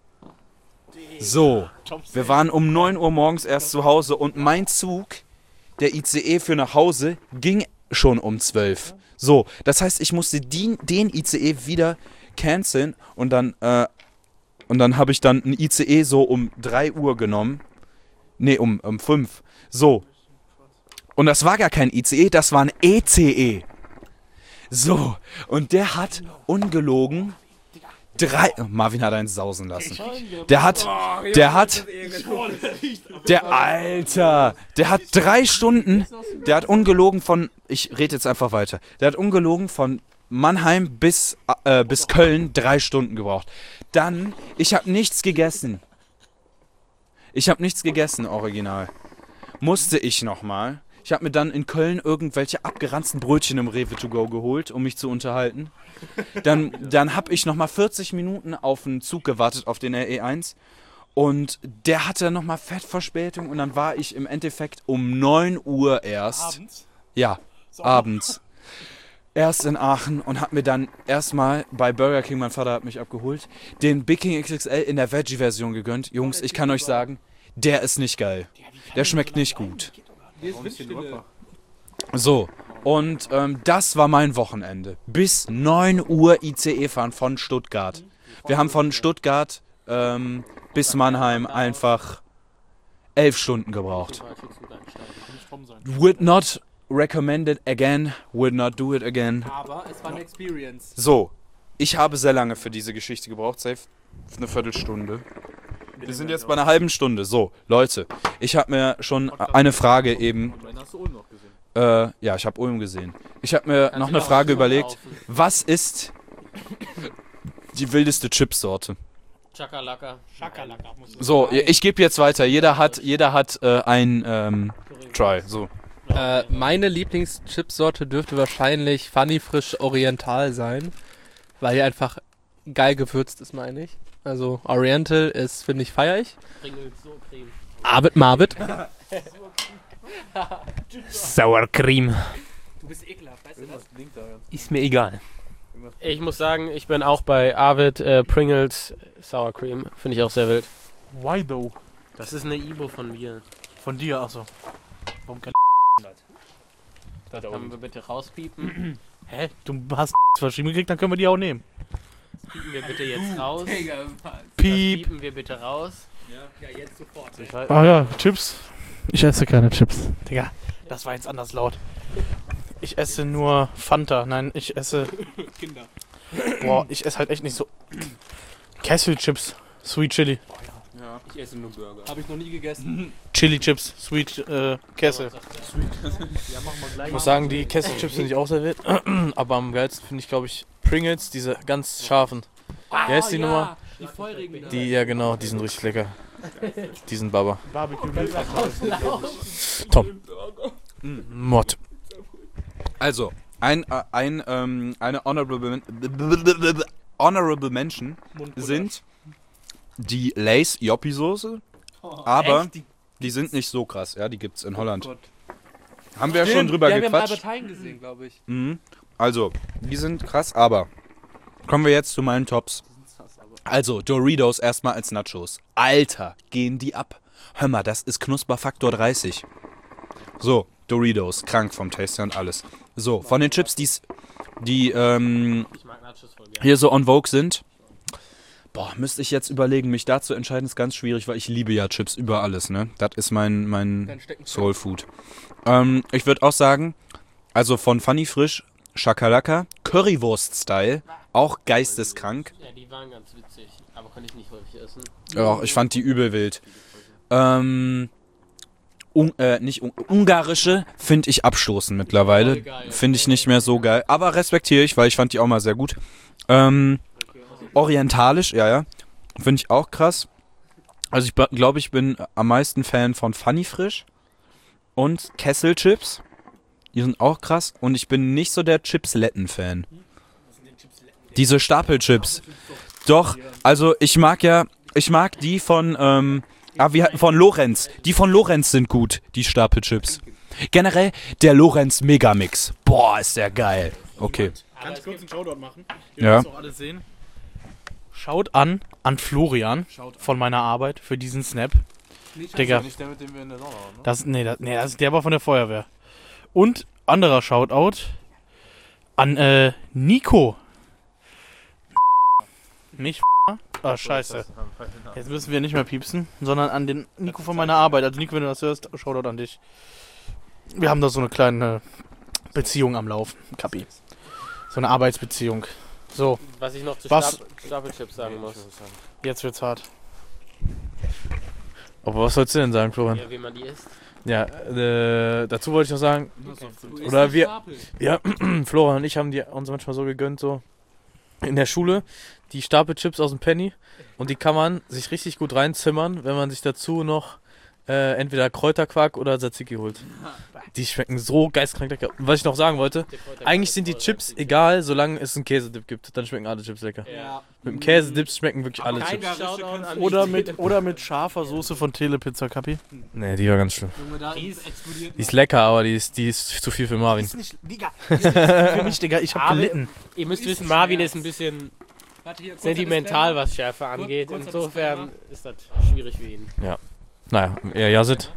So. Wir waren um 9 Uhr morgens erst zu Hause und mein Zug, der ICE für nach Hause, ging schon um 12. So. Das heißt, ich musste den ICE wieder canceln und dann habe ich dann ein ICE so um 3 Uhr genommen. Nee, um 5. So. Und das war gar kein ICE, das war ein ECE. So. Und der hat ungelogen Marvin hat einen sausen lassen. Der hat 3 Stunden, der hat ungelogen ich rede jetzt einfach weiter. Der hat ungelogen von Mannheim bis Köln 3 Stunden gebraucht. Dann, ich habe nichts gegessen. Original. Musste ich nochmal. Ich habe mir dann in Köln irgendwelche abgeranzten Brötchen im Rewe to go geholt, um mich zu unterhalten. Dann habe ich nochmal 40 Minuten auf einen Zug gewartet, auf den RE1. Und der hatte nochmal Fettverspätung und dann war ich im Endeffekt um 9 Uhr erst. Abends? Ja, abends. Erst in Aachen und hab mir dann erstmal bei Burger King, mein Vater hat mich abgeholt, den Big King XXL in der Veggie-Version gegönnt. Jungs, ich kann euch sagen, der ist nicht geil. Der schmeckt nicht gut. So, und das war mein Wochenende. Bis 9 Uhr ICE fahren von Stuttgart. Wir haben von Stuttgart bis Mannheim einfach 11 Stunden gebraucht. Would not recommend it again, would not do it again. Aber es war eine Experience. So, ich habe sehr lange für diese Geschichte gebraucht, safe eine Viertelstunde. Wir sind jetzt bei einer halben Stunde. So, Leute, ich habe mir schon eine Frage eben... Hast du Ulm noch gesehen? Ja, ich habe Ulm gesehen. Ich habe mir noch eine Frage überlegt. Was ist die wildeste Chipsorte? Chakalaka. So, ich gebe jetzt weiter. Jeder hat ein Try. So. Meine Lieblingschipsorte dürfte wahrscheinlich Funny Frisch Oriental sein, weil die einfach geil gewürzt ist, meine ich. Also Oriental ist, finde ich, feier ich. Marvin. Sour Cream. Du bist ekelhaft, weißt du das? Ist mir egal. Ich muss sagen, ich bin auch bei Arvid Pringles Sour Cream. Finde ich auch sehr wild. Why though? Das ist eine Ibo von mir. Von dir, achso. Warum kein Das können wir bitte rauspiepen. Hä? Du hast verschrieben gekriegt, dann können wir die auch nehmen. Piepen wir bitte jetzt raus. Piep. Piepen wir bitte raus. Ja, jetzt sofort. Ah ja, Chips. Ich esse keine Chips. Digga, das war jetzt anders laut. Ich esse nur Fanta. Nein, ich esse... Kinder. Boah, ich esse halt echt nicht so... Kesselchips. Sweet Chili. Ich esse nur Burger. Habe ich noch nie gegessen. Chili Chips. Sweet Kessel. Ich muss sagen, die Kesselchips finde ich auch sehr wild. Aber am geilsten finde ich, glaube ich, Pringles, diese ganz scharfen. Wie heißt die Nummer? Die feurigen da. Die, ja genau, die sind richtig lecker. Die sind Baba. Barbecue. Top. Mod. Also, eine Honorable Mention sind die Lay's Joppi-Soße, aber die sind nicht so krass. Ja, die gibt's in Holland. Haben wir ja schon drüber Wir haben gequatscht. Albert Heijn gesehen, glaube ich. Mhm. Also, die sind krass, aber kommen wir jetzt zu meinen Tops. Also, Doritos erstmal als Nachos. Alter, gehen die ab. Hör mal, das ist Knusperfaktor 30. So, Doritos, krank vom Taste und alles. So, von den Chips, die Ich mag Nachos voll gerne. hier so on Vogue sind. Boah, müsste ich jetzt überlegen, mich da zu entscheiden, ist ganz schwierig, weil ich liebe ja Chips über alles, ne? Das ist mein Soul Food. Ich würde auch sagen, also von Funny Frisch, Shakalaka, Currywurst-Style, auch geisteskrank. Ja, die waren ganz witzig, aber konnte ich nicht häufig essen. Ja, ich fand die übel wild. Ungarische finde ich abstoßend mittlerweile. Finde ich nicht mehr so geil. Aber respektiere ich, weil ich fand die auch mal sehr gut. Orientalisch, ja. Finde ich auch krass. Also ich glaube, ich bin am meisten Fan von Funny Frisch und Kesselchips. Die sind auch krass. Und ich bin nicht so der Chipsletten-Fan. Diese Stapelchips. Doch, also ich mag die von, von Lorenz. Die von Lorenz sind gut, die Stapelchips. Generell der Lorenz Megamix. Boah, ist der geil. Okay. Ganz kurz einen Shoutout machen. Ja. Das auch alles sehen. Schaut an Florian von meiner Arbeit für diesen Snap. Digga. Nicht der, mit dem wir in der Sauna waren, ne? Das ist der war von der Feuerwehr. Und anderer Shoutout an Nico. Nicht Ah, scheiße. Jetzt müssen wir nicht mehr piepsen, sondern an den Nico von meiner Arbeit. Also Nico, wenn du das hörst, Shoutout an dich. Wir haben da so eine kleine Beziehung am Laufen, Kapi. So eine Arbeitsbeziehung. So, Was ich noch zu Was? Stapelchips sagen muss. jetzt wird's hart. Aber was sollst du denn sagen, Florian? Ja, wie man die isst. Ja, dazu wollte ich noch sagen, oder wir, ja, Florian und ich haben die uns manchmal so gegönnt, so in der Schule, die Stapelchips aus dem Penny, und die kann man sich richtig gut reinzimmern, wenn man sich dazu noch entweder Kräuterquark oder Tzatziki holt. Die schmecken so geistkrank lecker. Und was ich noch sagen wollte, eigentlich sind die Chips egal, solange es einen Käsedip gibt, dann schmecken alle Chips lecker. Ja. Mit dem Käsedip schmecken wirklich alle Chips. Oder mit scharfer Soße von Telepizza, Kapi. Nee, die war ganz schlimm. Die ist explodiert. Die ist lecker, aber die ist zu viel für Marvin. Ist nicht, Digga. Ist nicht für mich, Digga. Ich hab Aber- gelitten. Ihr müsst wissen, Marvin ist ein bisschen sentimental, was Schärfe angeht. kurzer Insofern ist das schwierig für ihn. Naja, ja, Yazid.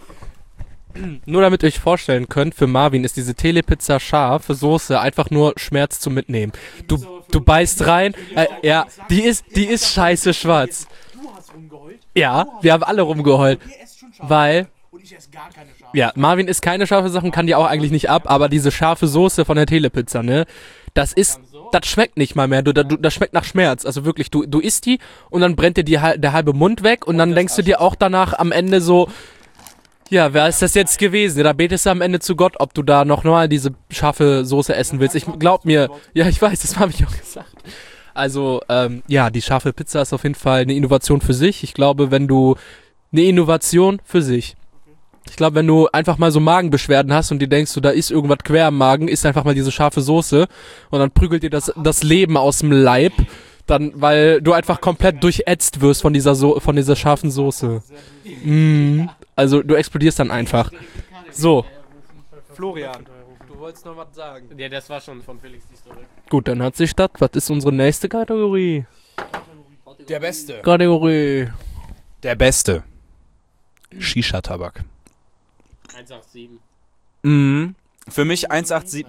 Nur damit ihr euch vorstellen könnt, für Marvin ist diese Telepizza scharfe Soße einfach nur Schmerz zum Mitnehmen. Du beißt rein, ja, die ist scheiße schwarz. Du hast rumgeheult. Ja, wir haben alle rumgeheult, Ihr esst schon scharf. weil, Und ich esse gar keine scharfe. ja, Marvin isst keine scharfe Sachen, kann die auch eigentlich nicht ab, aber diese scharfe Soße von der Telepizza, ne, das schmeckt nicht mal mehr, das schmeckt nach Schmerz, also wirklich, du isst die und dann brennt dir der halbe Mund weg und dann denkst du dir auch danach am Ende so, ja, wer ist das jetzt gewesen? Ja, da betest du am Ende zu Gott, ob du da noch mal diese scharfe Soße essen willst. Ich glaub mir, ja, ich weiß, das habe ich auch gesagt. Also, ja, die scharfe Pizza ist auf jeden Fall eine Innovation für sich. Ich glaube, wenn du Ich glaube, wenn du einfach mal so Magenbeschwerden hast und dir denkst, da ist irgendwas quer im Magen, isst einfach mal diese scharfe Soße und dann prügelt dir das Leben aus dem Leib, dann, weil du einfach komplett durchätzt wirst von dieser scharfen Soße. Also du explodierst dann einfach. So. Florian, du wolltest noch was sagen. Ja, das war schon von Felix die Story. Gut, dann hat sich das. Was ist unsere nächste Kategorie? Der Beste. Kategorie. Der Beste. Shisha-Tabak. 187. Mhm. Für mich 187.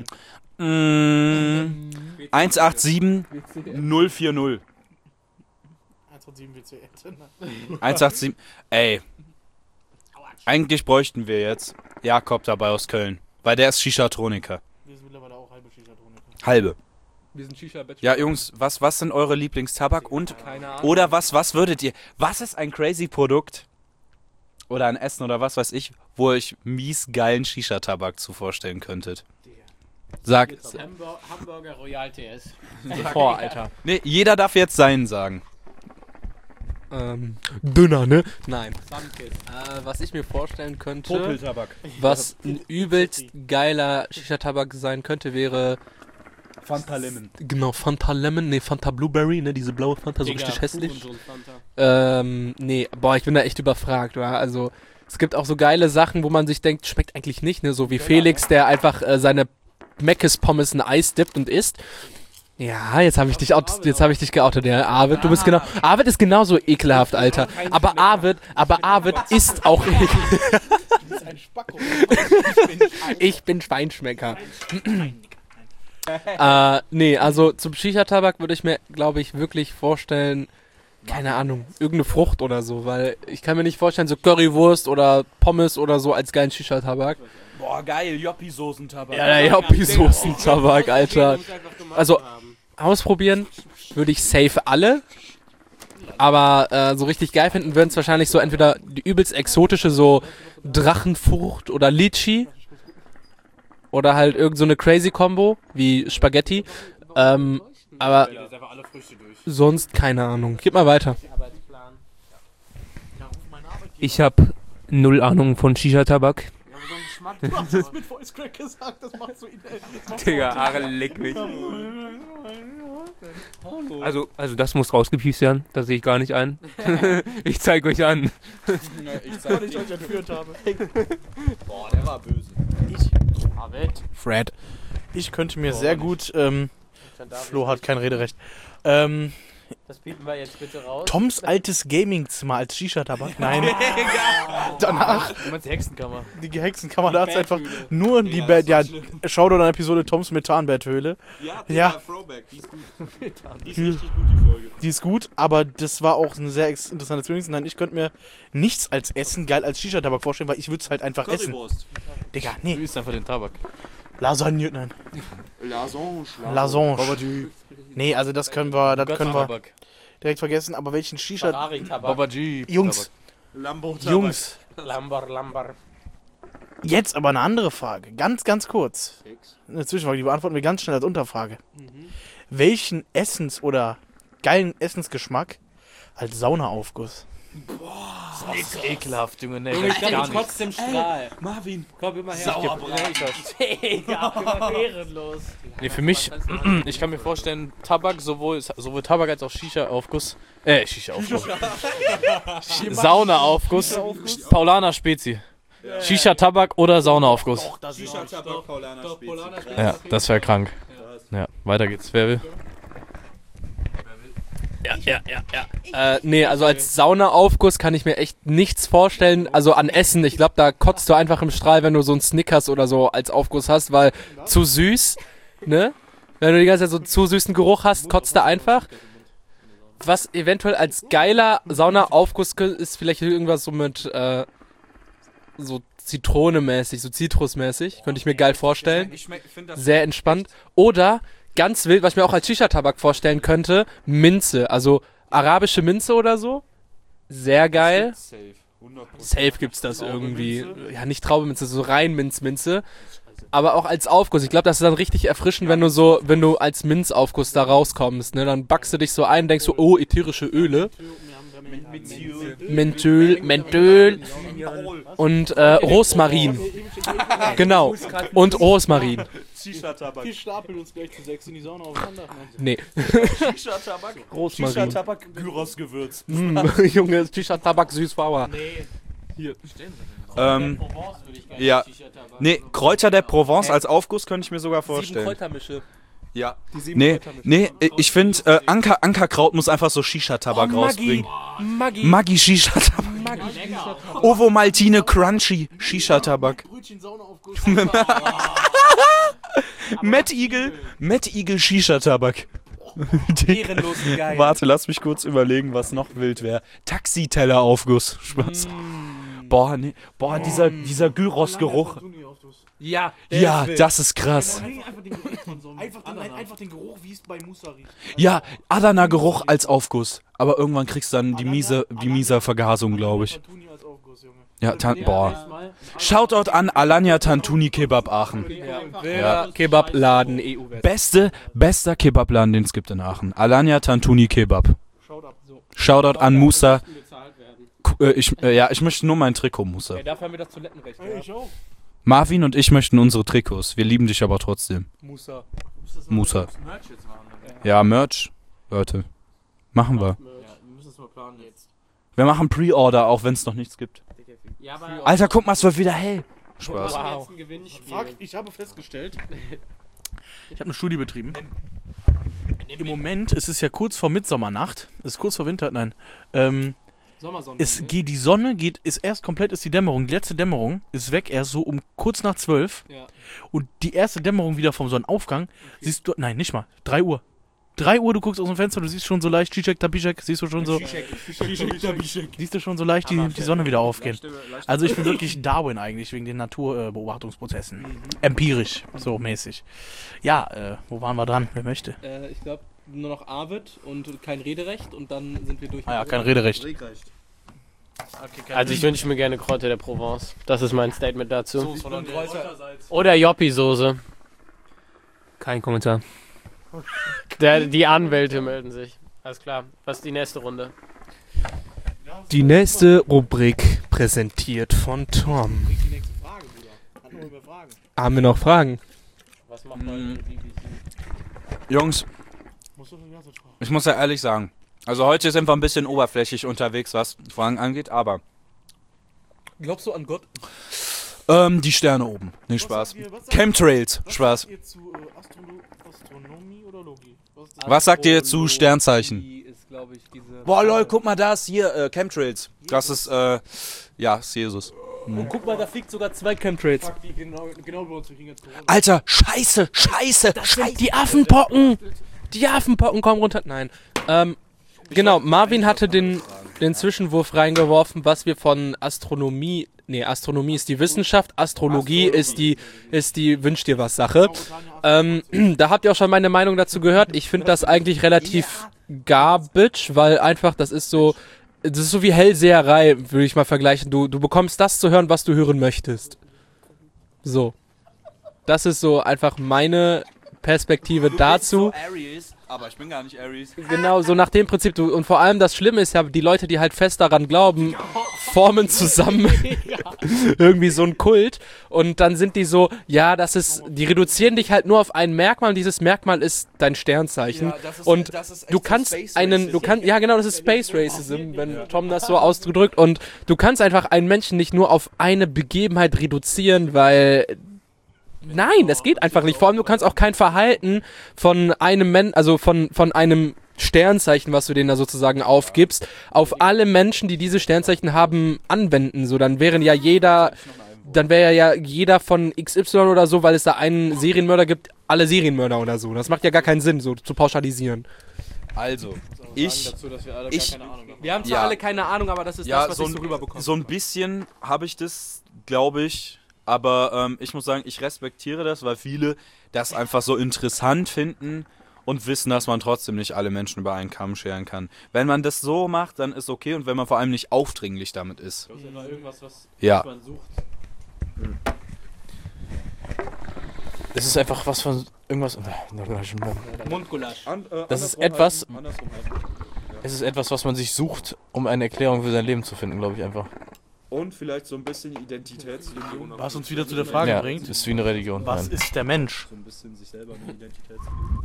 187 040. 187 WC. 187. Ey. Eigentlich bräuchten wir jetzt Jakob dabei aus Köln. Weil der ist Shisha-Troniker. Wir sind mittlerweile auch halbe Shisha-Troniker. Halbe. Wir sind Shisha-Bachelor. Ja, Jungs, was sind eure Lieblingstabak? Und Keine Ahnung. oder was würdet ihr? Was ist ein crazy Produkt oder ein Essen oder was weiß ich, wo ihr euch mies geilen Shisha-Tabak zu vorstellen könntet? Sag. Hamburger Royal TS. Boah, Alter. Nee, jeder darf jetzt seinen sagen. Dünner, ne? Nein. Was ich mir vorstellen könnte, Popeltabak. was ein übelst geiler Shisha-Tabak sein könnte, wäre Fanta Lemon. genau Fanta Lemon, ne, Fanta Blueberry, ne, diese blaue Fanta, so richtig hässlich. Nee, boah, ich bin da echt überfragt, wa? Also, es gibt auch so geile Sachen, wo man sich denkt, schmeckt eigentlich nicht, ne, so wie Felix, der einfach seine Mc's Pommes in Eis dippt und isst. Ja, jetzt habe ich dich geoutet, ja. Arvid, du bist genau. Arvid ist genauso ekelhaft, Alter. Aber Arvid ist auch ekelhaft. Das ist ein Spacko. Ich bin Schweinschmecker. Nee, also zum Shisha-Tabak würde ich mir, glaube ich, wirklich vorstellen, keine Ahnung, irgendeine Frucht oder so, weil ich kann mir nicht vorstellen, so Currywurst oder Pommes oder so als geilen Shisha-Tabak. Boah, geil, Joppi-Soßen-Tabak. Ja, der Joppi-Soßen-Tabak, Alter. Also, ausprobieren würde ich safe alle. Aber so richtig geil finden würden es wahrscheinlich so entweder die übelst exotische, so Drachenfrucht oder Litchi. Oder halt irgend so eine crazy Combo, wie Spaghetti. Aber sonst keine Ahnung. Gib mal weiter. Ich habe 0 Ahnung von Shisha-Tabak. Du hast das mit Voice Crack gesagt, das macht so Digga, Haare leck mich. Also das muss rausgepiepst werden, das sehe ich gar nicht ein. Ich zeig euch an. weil ich euch entführt habe. Boah, der war böse. Fred. Ich könnte mir sehr gut, Flo hat kein Rederecht, Das bieten wir jetzt bitte raus. Toms altes Gamingzimmer als Shisha-Tabak. Nein. Danach Du meinst die Hexenkammer? die Hexenkammer, da hat es einfach nur die Bett. Ja, schau dir eine Episode Toms Methanbetthöhle. Ja. Throwback, die ist gut. Die ist richtig gut, die Folge. Die ist gut, aber das war auch ein sehr interessantes Experience. Nein, ich könnte mir nichts als Essen geil als Shisha-Tabak vorstellen, weil ich würde es halt einfach essen. Currywurst. Digga, Du nee. isst einfach den Tabak. Lasagne, nein. Lasange. Nee, also das können wir Tabak. direkt vergessen. Aber welchen Shisha... Ferrari-Tabak. Baba G. Jungs, Lambo-Tabak. Jungs, Lambar. jetzt aber eine andere Frage. Ganz, ganz kurz. Eine Zwischenfrage, die beantworten wir ganz schnell als Unterfrage. Welchen Essens- oder geilen Essensgeschmack als Saunaaufguss? Das ist ekelhaft, Junge. Nee, Ich gar glaube, nicht. trotzdem Strahl. Marvin. Komm immer her. Sauerbraten. Digga, ehrenlos. Nee, für mich, ich kann mir vorstellen, Tabak, sowohl Tabak als auch Shisha-Aufguss. Shisha-Aufguss. Sauna-Aufguss. Paulaner Spezi. Shisha-Tabak oder Sauna-Aufguss. Shisha-Tabak, Paulaner Spezi. Ja, das wäre krank. Ja, weiter geht's. Wer will? Nee, also als Saunaaufguss kann ich mir echt nichts vorstellen. Also an Essen, ich glaube, da kotzt du einfach im Strahl, wenn du so einen Snickers oder so als Aufguss hast, weil zu süß, ne? Wenn du die ganze Zeit so einen zu süßen Geruch hast, kotzt du einfach. Was eventuell als geiler Saunaaufguss ist vielleicht irgendwas so mit so Zitrone-mäßig, so Zitrusmäßig. Könnte ich mir geil vorstellen. Sehr entspannt. Oder ganz wild, was ich mir auch als Shisha-Tabak vorstellen könnte, Minze. Also arabische Minze oder so. Sehr geil. Safe gibt's das irgendwie. Ja, nicht Traubeminze, so rein Minze. Aber auch als Aufguss. Ich glaube, das ist dann richtig erfrischend, wenn du als Minzaufguss da rauskommst. Ne? Dann backst du dich so ein, denkst so, oh, ätherische Öle. Menthol und Rosmarin. Genau. Und Rosmarin. Shisha-Tabak. Wir stapeln uns gleich zu 6 in die Sauna aufeinander. Nee. Shisha-Tabak. Rosmarin. Shisha-Tabak, Gyros-Gewürz. Junge, Shisha-Tabak süß-sauer. Ja. Nee, Kräuter der Provence als Aufguss könnte ich mir sogar vorstellen. Kräutermische. Ja. Nee, ich finde, Ankerkraut muss einfach so Shisha-Tabak rausbringen. Maggi Shisha-Tabak. Ovo Maltine Crunchy Shisha-Tabak. Brötchen Saunaaufguss. Mad Eagle Shisha-Tabak. Ehrenlos geil. Warte, lass mich kurz überlegen, was noch wild wäre. Taxitelleraufguss. Spaß. Boah, nee. Boah, dieser Gyros-Geruch. Ja, Ja, das ist krass. Einfach den Geruch, wie es bei Musa riecht. Ja, Adana-Geruch als Aufguss. Aber irgendwann kriegst du dann die miese Vergasung, glaube ich. Ja, boah. Shoutout an Alanya Tantuni Kebab Aachen. Ja. Kebabladen, EU-West. Bester Kebabladen, den es gibt in Aachen. Alanya Tantuni Kebab. Shoutout an Musa. Ich möchte nur mein Trikot, Musa. Dafür haben wir das Toilettenrecht. Ich auch. Marvin und ich möchten unsere Trikots. Wir lieben dich aber trotzdem. Musa. Ja, Merch. Leute. Machen wir. Wir machen Pre-Order, auch wenn es noch nichts gibt. Alter, guck mal, es wird wieder hell. Spaß. Wow. Ich habe festgestellt, ich habe eine Studie betrieben. Im Moment ist es ja kurz vor Mitsommernacht. Es ist kurz vor Winter, nein. Die Sonne ist erst komplett, ist die Dämmerung. Die letzte Dämmerung ist weg, erst so um kurz nach 12. Ja. Und die erste Dämmerung wieder vom Sonnenaufgang siehst du, nein, nicht mal, 3 Uhr. 3 Uhr, du guckst aus dem Fenster, du siehst schon so leicht, Tabischek, siehst du schon so leicht die Sonne wieder aufgehen. Also ich bin wirklich Darwin eigentlich, wegen den Naturbeobachtungsprozessen. Empirisch, so mäßig. Ja, wo waren wir dran? Wer möchte? Ich glaube, nur noch Arvid und kein Rederecht und dann sind wir durch. Ah ja, kein Rederecht. Also ich wünsche mir gerne Kräuter der Provence. Das ist mein Statement dazu. Oder Joppi-Soße. Kein Kommentar. Die Anwälte melden sich. Alles klar. Was ist die nächste Runde? Die nächste Rubrik präsentiert von Tom. Die nächste Frage, Bruder. Hatten wir Fragen? Haben wir noch Fragen? Was macht man? Jungs, ich muss ja ehrlich sagen, also heute sind wir ein bisschen oberflächlich unterwegs, was Fragen angeht, aber Glaubst du an Gott? die Sterne oben, nicht Spaß. Chemtrails, Spaß. Astronomie oder Logie? Was sagt ihr zu Sternzeichen? Ist, glaube ich, diese Boah, lol, guck mal, da ist hier Chemtrails. Das ist, ja, ist Jesus. Und guck mal, da fliegt sogar 2 Chemtrails. Genau bei uns, wir kriegen jetzt Corona. Alter, scheiße. Die Affenpocken! Die Affenpocken kommen runter. Nein. Genau, Marvin hatte den Zwischenwurf reingeworfen, was wir von Astronomie. Nee, Astronomie ist die Wissenschaft, Astrologie ist die Wünsch dir was Sache. Da habt ihr auch schon meine Meinung dazu gehört. Ich finde das eigentlich relativ garbage, weil einfach das ist so wie Hellseherei, würde ich mal vergleichen. Du bekommst das zu hören, was du hören möchtest. So. Das ist so einfach meine Perspektive dazu. Aber ich bin gar nicht Aries. Genau, so nach dem Prinzip. Und vor allem das Schlimme ist ja, die Leute, die halt fest daran glauben, formen zusammen irgendwie so einen Kult. Und dann sind die so, ja, die reduzieren dich halt nur auf ein Merkmal. Und dieses Merkmal ist dein Sternzeichen. Und du kannst ja genau, das ist Space Racism, wenn Tom das so ausdrückt. Und du kannst einfach einen Menschen nicht nur auf eine Begebenheit reduzieren, weil... Nein, das geht einfach nicht. Vor allem, du kannst auch kein Verhalten von einem von einem Sternzeichen, was du denen da sozusagen aufgibst, auf alle Menschen, die diese Sternzeichen haben, anwenden. So, dann wäre ja jeder von XY oder so, weil es da einen Serienmörder gibt, alle Serienmörder oder so. Das macht ja gar keinen Sinn, so zu pauschalisieren. Also, wir haben zwar alle keine Ahnung, aber das ist das, was ich so rüberbekomme. So ein bisschen habe ich das, glaube ich. Aber ich muss sagen, ich respektiere das, weil viele das einfach so interessant finden und wissen, dass man trotzdem nicht alle Menschen über einen Kamm scheren kann. Wenn man das so macht, dann ist okay und wenn man vor allem nicht aufdringlich damit ist. Das ist ja irgendwas, was man sucht. Es ist einfach was von irgendwas. Mundgulasch. Das ist etwas. Es ist etwas, was man sich sucht, um eine Erklärung für sein Leben zu finden, glaube ich einfach. Und vielleicht so ein bisschen Identitätsfindung. Was uns wieder zu der Frage bringt. Das ist wie eine Religion. Was ist der Mensch? So ein bisschen sich selber eine Identität.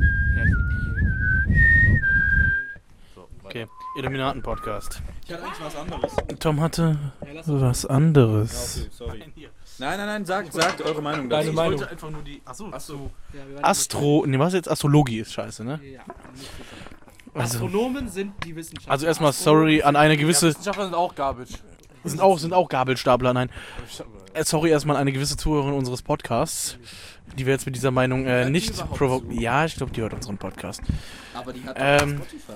Okay, Illuminaten-Podcast. Ich hatte eigentlich was anderes. Tom hatte was anderes. Okay, sorry. Nein, sagt eure Meinung dazu. Deine Meinung. Einfach nur die... Achso. Was jetzt Astrologie ist scheiße, ne? Ja, Also, Astronomen sind die Wissenschaftler. also erstmal sorry an eine gewisse... Wissenschaftler sind auch garbage. Sind auch Gabelstapler, nein. Sorry erstmal eine gewisse Zuhörerin unseres Podcasts, die wir jetzt mit dieser Meinung nicht provozieren. Ja, ich glaube, die hört unseren Podcast. Aber die hat Spotify.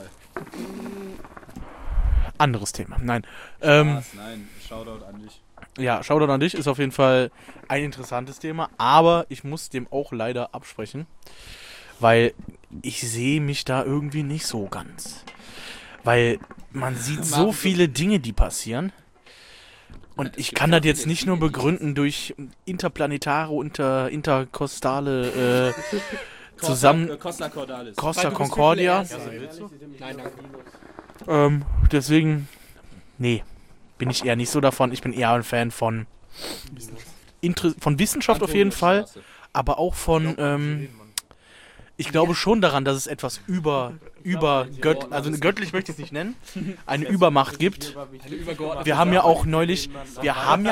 Anderes Thema, nein. Nein, Shoutout an dich. Ja, Shoutout an dich, ist auf jeden Fall ein interessantes Thema, aber ich muss dem auch leider absprechen, weil ich sehe mich da irgendwie nicht so ganz. Weil man sieht so viele Dinge, die passieren. Und ich kann das jetzt nicht nur begründen durch interplanetare, interkostale zusammen... Costa Cordalis. Costa Concordia. Nein, danke. Deswegen, nee, bin ich eher nicht so davon. Ich bin eher ein Fan von Wissenschaft auf jeden Fall, aber auch von, ich glaube schon daran, dass es etwas also göttlich möchte ich es nicht nennen, eine Übermacht gibt. Wir haben ja auch neulich, wir haben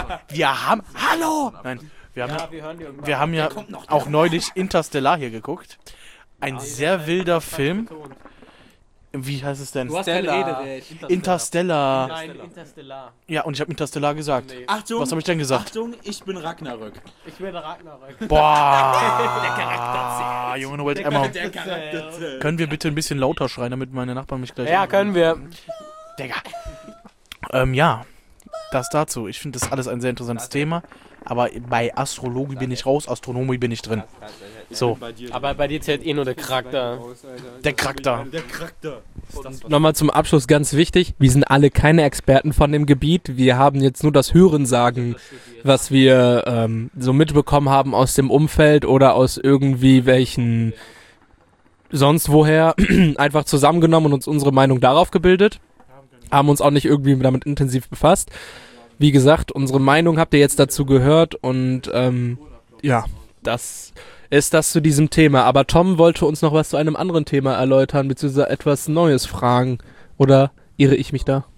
ja auch neulich Interstellar hier geguckt. Ein sehr wilder Film. Wie heißt es denn? Du hast kein Rederecht. Interstellar. Nein, Interstellar. Ja, und ich habe Interstellar gesagt. Nee. Achtung, Was habe ich denn gesagt? Achtung, ich bin Ragnarök. Ich werde Ragnarök. Boah. Der Charakter. Junge, nur einmal. Der Charakter. Können wir bitte ein bisschen lauter schreien, damit meine Nachbarn mich gleich... Ja, können wir. Digga. Ja, das dazu. Ich finde das alles ein sehr interessantes Thema. Aber bei Astrologie bin ich raus, Astronomie bin ich drin. So, Aber bei dir zählt eh nur der Charakter. der Charakter. Der Charakter. Nochmal zum Abschluss ganz wichtig, wir sind alle keine Experten von dem Gebiet, wir haben jetzt nur das Hörensagen, was wir so mitbekommen haben aus dem Umfeld oder aus irgendwie welchen sonst woher einfach zusammengenommen und uns unsere Meinung darauf gebildet, haben uns auch nicht irgendwie damit intensiv befasst. Wie gesagt, unsere Meinung habt ihr jetzt dazu gehört und ja, das ist das zu diesem Thema. Aber Tom wollte uns noch was zu einem anderen Thema erläutern, beziehungsweise etwas Neues fragen. Oder irre ich mich da?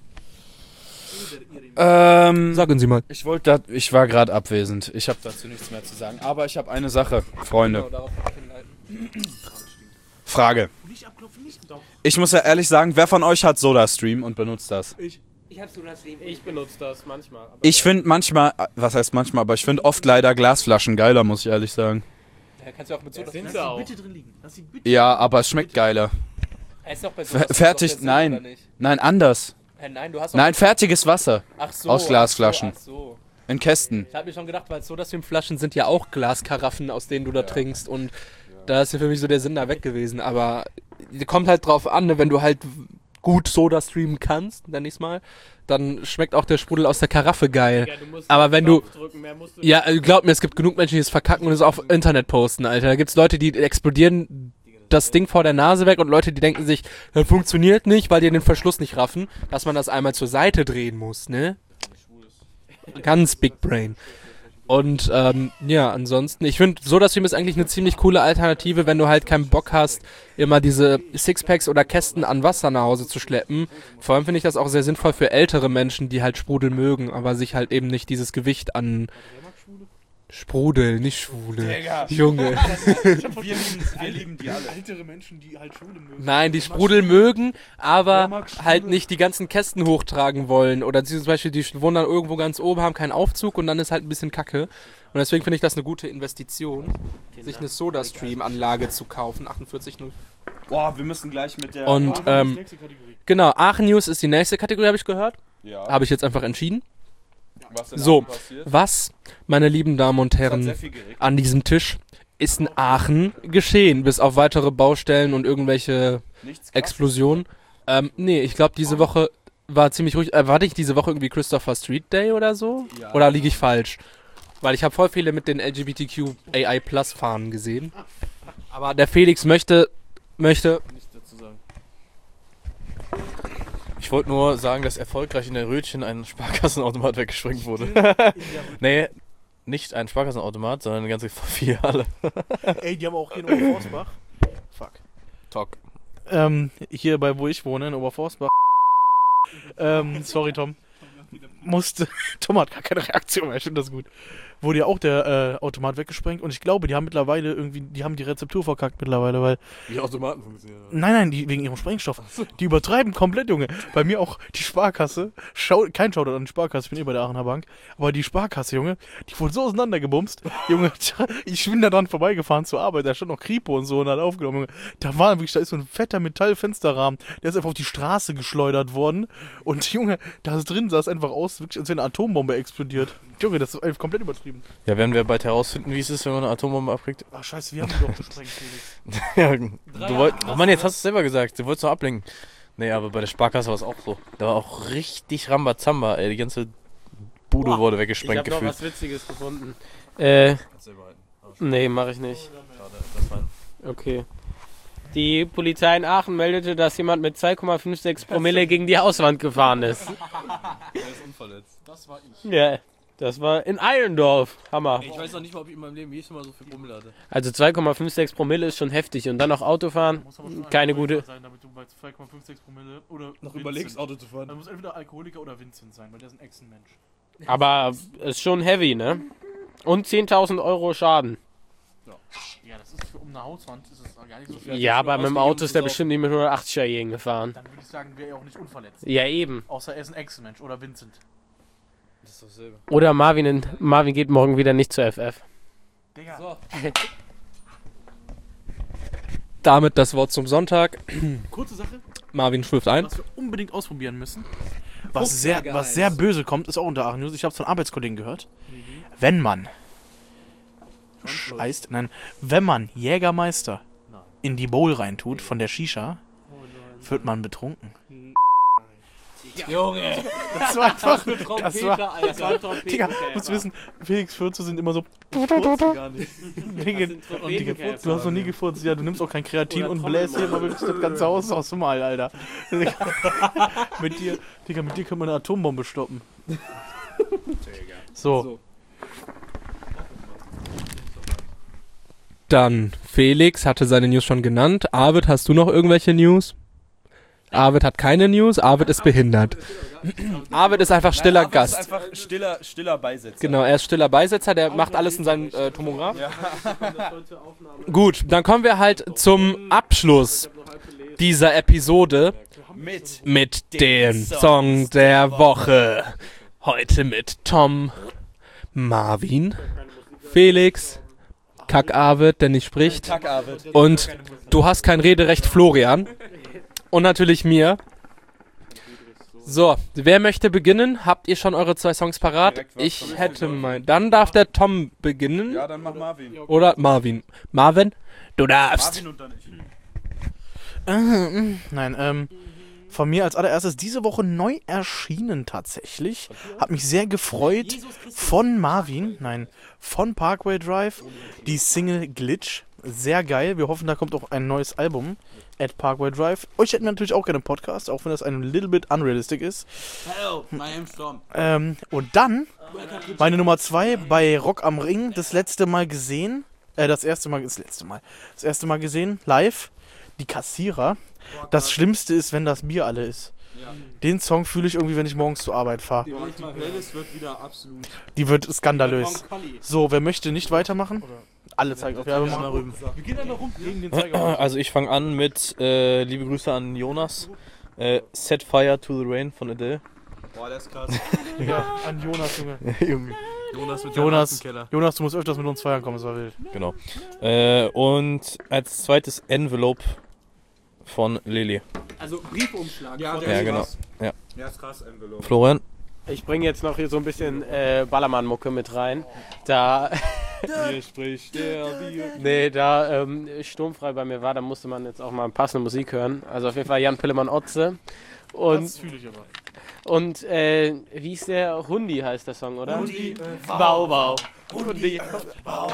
Sagen Sie mal. Ich war gerade abwesend. Ich habe dazu nichts mehr zu sagen. Aber ich habe eine Sache, Freunde. Frage. Ich muss ja ehrlich sagen, wer von euch hat SodaStream und benutzt das? Ich benutze das manchmal. Aber Ich finde manchmal, was heißt manchmal, aber ich finde oft leider Glasflaschen geiler, muss ich ehrlich sagen. Kannst du auch mit sind sie auch. drin liegen. Lass sie bitte. Ja, aber es schmeckt geiler. Fertig, nein. Nein, anders. Nein, du hast Nein, fertiges Wasser. Ach so, aus Glasflaschen. Ach so. In Kästen. Ich habe mir schon gedacht, weil SodaStream-Flaschen sind ja auch Glaskaraffen, aus denen du da trinkst. Und da ist ja für mich so der Sinn da weg gewesen. Aber kommt halt drauf an, ne, wenn du halt gut SodaStreamen kannst, nenn ich's mal, dann schmeckt auch der Sprudel aus der Karaffe geil. Ja, du musst Aber wenn du... drücken, mehr musst du Ja, glaub mir, es gibt genug Menschen, die es verkacken und es auf Internet posten, Alter. Da gibt's Leute, die explodieren das Ding vor der Nase weg und Leute, die denken sich, das funktioniert nicht, weil die den Verschluss nicht raffen, dass man das einmal zur Seite drehen muss, ne? Ganz Big Brain. Und ja, ansonsten, ich finde, SodaStream ist eigentlich eine ziemlich coole Alternative, wenn du halt keinen Bock hast, immer diese Sixpacks oder Kästen an Wasser nach Hause zu schleppen. Vor allem finde ich das auch sehr sinnvoll für ältere Menschen, die halt Sprudel mögen, aber sich halt eben nicht dieses Gewicht an Sprudel, nicht Schwule. Junge. Wir lieben die alle. Ältere Menschen, die halt Schule mögen. Nein, die Sprudel mögen, aber halt nicht die ganzen Kästen hochtragen wollen. Oder zum Beispiel, die wohnen dann irgendwo ganz oben, haben keinen Aufzug und dann ist halt ein bisschen Kacke. Und deswegen finde ich das eine gute Investition, sich eine SodaStream-Anlage zu kaufen. 48,0. Boah, wir müssen gleich mit der... Und genau, Aachen News ist die nächste Kategorie, habe ich gehört. ja. Habe ich jetzt einfach entschieden. Was in So, Aachen passiert? was, meine lieben Damen und Es hat Herren, sehr viel geregnet. an diesem Tisch ist in Aachen geschehen, bis auf weitere Baustellen und irgendwelche Nichts krasses. Explosionen. Nee, ich glaube, diese Woche war ziemlich ruhig. War nicht diese Woche irgendwie Christopher Street Day oder so? Ja. Oder liege ich falsch? Weil ich habe voll viele mit den LGBTQ AI Plus Fahnen gesehen. Aber der Felix möchte Nichts dazu sagen. Ich wollte nur sagen, dass erfolgreich in der Rötchen ein Sparkassenautomat weggesprengt wurde. Nee, nicht ein Sparkassenautomat, sondern eine ganze Filiale. Ey, die haben auch hier in Oberforstbach. Fuck. Talk. Hier bei wo ich wohne, in Oberforstbach. Sorry, Tom. Tom hat gar keine Reaktion mehr, ich finde das gut. Wurde ja auch der Automat weggesprengt und ich glaube, die haben mittlerweile die haben die Rezeptur verkackt mittlerweile, weil... Wie Automaten funktionieren. Nein, die wegen ihrem Sprengstoff. Die übertreiben komplett, Junge. Bei mir auch die Sparkasse, kein Shoutout an die Sparkasse, ich bin bei der Aachener Bank, aber die Sparkasse, Junge, die wurde so auseinandergebumst. Junge, ich bin da dran vorbeigefahren zur Arbeit, da stand noch Kripo und so und hat aufgenommen, Junge. Da ist so ein fetter Metallfensterrahmen, der ist einfach auf die Straße geschleudert worden und Junge, da drin sah es einfach aus, wirklich als wenn eine Atombombe explodiert. Junge, das ist einfach komplett übertrieben. Ja, werden wir bald herausfinden, wie es ist, wenn man eine Atombombe abkriegt. Ach scheiße, wir haben die doch gesprengt, Felix. Ja, Mann, jetzt hast du es selber gesagt, du wolltest noch ablenken. Nee, aber bei der Sparkasse war es auch so. Da war auch richtig Rambazamba, ey. Die ganze Bude wurde weggesprengt Ich habe noch gefühlt. was Witziges gefunden. Nee, mache ich nicht. Okay. Die Polizei in Aachen meldete, dass jemand mit 2,56 Promille gegen die Hauswand gefahren ist. Der ist unverletzt. Das war ich. Ja, das war in Eilendorf. Hammer. Ich weiß noch nicht mal, ob ich in meinem Leben jedes Mal so viel Promille hatte. Also 2,56 Promille ist schon heftig. Und dann noch Autofahren, Muss aber schon keine Alkoholiker gute... sein, damit du bei 2,56 Promille oder Noch Vincent. überlegst, Auto zu fahren. Dann muss entweder Alkoholiker oder Vincent sein, weil der ist ein Echsenmensch. Aber ist schon heavy, ne? Und 10.000 Euro Schaden. Ja, das ist um eine Hauswand ist es gar nicht so viel. Ja, aber mit dem Auto ist der bestimmt nicht mit 180er gefahren. Dann würde ich sagen, wäre er auch nicht unverletzt. Ja, eben. Außer er ist ein Echsenmensch oder Vincent. Das ist doch selber. Oder Marvin geht morgen wieder nicht zur FF. Digga. So. Damit das Wort zum Sonntag. Kurze Sache, Marvin schwirft ein. was wir unbedingt ausprobieren müssen. Was sehr böse kommt, ist auch unter Aachen News. Ich habe es von Arbeitskollegen gehört. Wenn man wenn man Jägermeister in die Bowl reintut von der Shisha, wird man betrunken. Junge! Das war einfach. Das war Digga, musst du wissen, Felix Fürze sind immer so. Gar nicht. Digga, du hast noch nie gefurzt. Ja, du nimmst auch kein Kreatin und bläst hier mal wirklich das ganze Haus aus dem Mal, Alter. mit dir können wir eine Atombombe stoppen. So. Dann Felix hatte seine News schon genannt. Arvid, hast du noch irgendwelche News? Arvid hat keine News. Arvid ist behindert. Arvid ist einfach stiller Gast. Ist einfach stiller Beisetzer. Genau, er ist stiller Beisetzer, der macht alles in seinem Tomograph. Gut, dann kommen wir halt zum Abschluss dieser Episode mit dem Song der Woche. Heute mit Tom, Marvin, Felix, Kack-Arvid, der nicht spricht, und du hast kein Rederecht, Florian, und natürlich mir. So, wer möchte beginnen? Habt ihr schon eure 2 Songs parat? Ich hätte mein... Dann darf der Tom beginnen. Ja, dann mach Marvin. Oder Marvin. Marvin, du darfst. Marvin und dann ich. Nein, von mir als allererstes diese Woche neu erschienen tatsächlich. Hat mich sehr gefreut. Von Parkway Drive. Die Single Glitch. Sehr geil. Wir hoffen, da kommt auch ein neues Album. At Parkway Drive. Euch hätten wir natürlich auch gerne einen Podcast, auch wenn das ein little bit unrealistic ist. Und dann meine Nummer 2 bei Rock am Ring. Das erste Mal gesehen, live. Die Kassierer. Das Schlimmste ist, wenn das Bier alle ist. Den Song fühle ich irgendwie, wenn ich morgens zur Arbeit fahre. Die Playlist wird wieder absolut. Die wird skandalös. So, wer möchte nicht weitermachen? Alle zeigen auf. Ja, wir machen da rüben. Wir gehen dann noch rum gegen den Zeiger. Also ich fange an mit liebe Grüße an Jonas. Set Fire to the Rain von Adele. Boah, das ist krass. Ja, an Jonas, Junge. Jonas mit Jonas, du musst öfters mit uns feiern kommen, das war wild. Genau. Und als zweites Envelope von Lili. Also Briefumschlag. Ja, Ja, genau. Ja. Ja, ist krass, Envelope. Florian? Ich bringe jetzt noch hier so ein bisschen Ballermann-Mucke mit rein. Da... Hier spricht der Bier. Nee, da sturmfrei bei mir war, da musste man jetzt auch mal passende Musik hören. Also auf jeden Fall Jan Pillemann-Otze. Das fühle ich aber. Und wie ist der? Hundi heißt der Song, oder? Hundi, Bau. Hundi, Bau.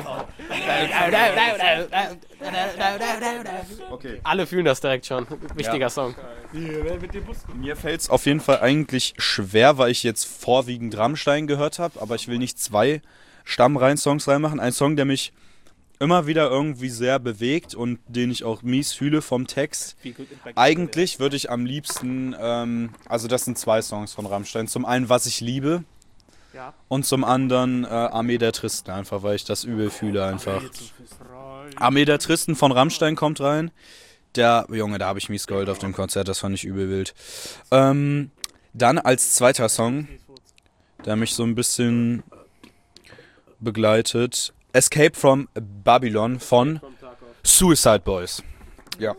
Okay. Alle fühlen das direkt schon. Wichtiger Song. Mir fällt es auf jeden Fall eigentlich schwer, weil ich jetzt vorwiegend Rammstein gehört habe, aber ich will nicht 2 Stammreihen-Songs reinmachen. Ein Song, der mich immer wieder irgendwie sehr bewegt und den ich auch mies fühle vom Text. Eigentlich würde ich am liebsten, also das sind 2 Songs von Rammstein. Zum einen Was ich liebe und zum anderen Armee der Tristen, einfach weil ich das übel fühle einfach. Armee der Tristen von Rammstein kommt rein. Junge, da habe ich mies geheult auf dem Konzert, das fand ich übel wild. Dann als zweiter Song, der mich so ein bisschen begleitet, Escape from Babylon von Suicide Boys. Ja.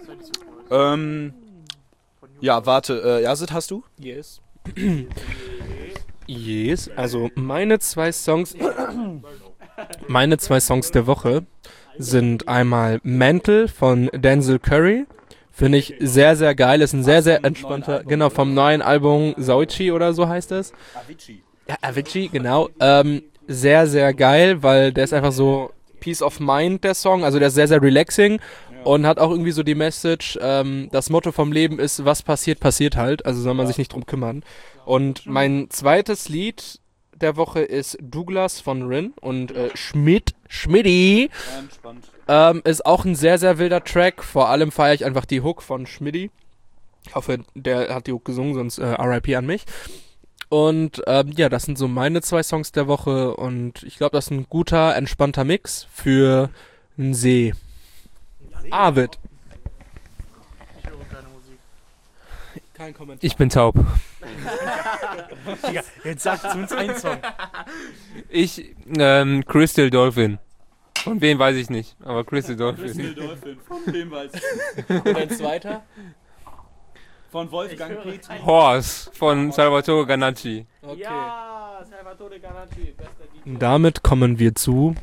Ja, warte, Yazid, hast du? Yes. Yes, also meine zwei Songs der Woche sind einmal Mental von Denzel Curry. Finde ich sehr, sehr geil. Ist ein sehr, sehr entspannter, genau, vom neuen Album Soichi oder so heißt es. Avicii. Ja, Avicii, genau. Sehr, sehr geil, weil der ist einfach so Peace of Mind, der Song. Also der ist sehr, sehr relaxing und hat auch irgendwie so die Message, das Motto vom Leben ist, was passiert, passiert halt. Also soll man sich nicht drum kümmern. Und mein zweites Lied der Woche ist Douglas von Rin und Schmidti. Ist auch ein sehr, sehr wilder Track. Vor allem feiere ich einfach die Hook von Schmidti. Ich hoffe, der hat die Hook gesungen, sonst RIP an mich. Und ja, das sind so meine zwei Songs der Woche und ich glaube, das ist ein guter, entspannter Mix für einen See. Arvid. Ich höre keine Musik. Kein Kommentar. Ich bin taub. Digga, jetzt sagt zumindest ein Song. Crystal Dolphin. Von wem weiß ich nicht, aber Crystal Dolphin. Dolphin, von wem weiß ich? Und ein zweiter? Von Wolfgang Petri. Horse von Salvatore Ganacci. Okay. Ja, Salvatore Ganacci, bester DJ. Damit kommen wir zu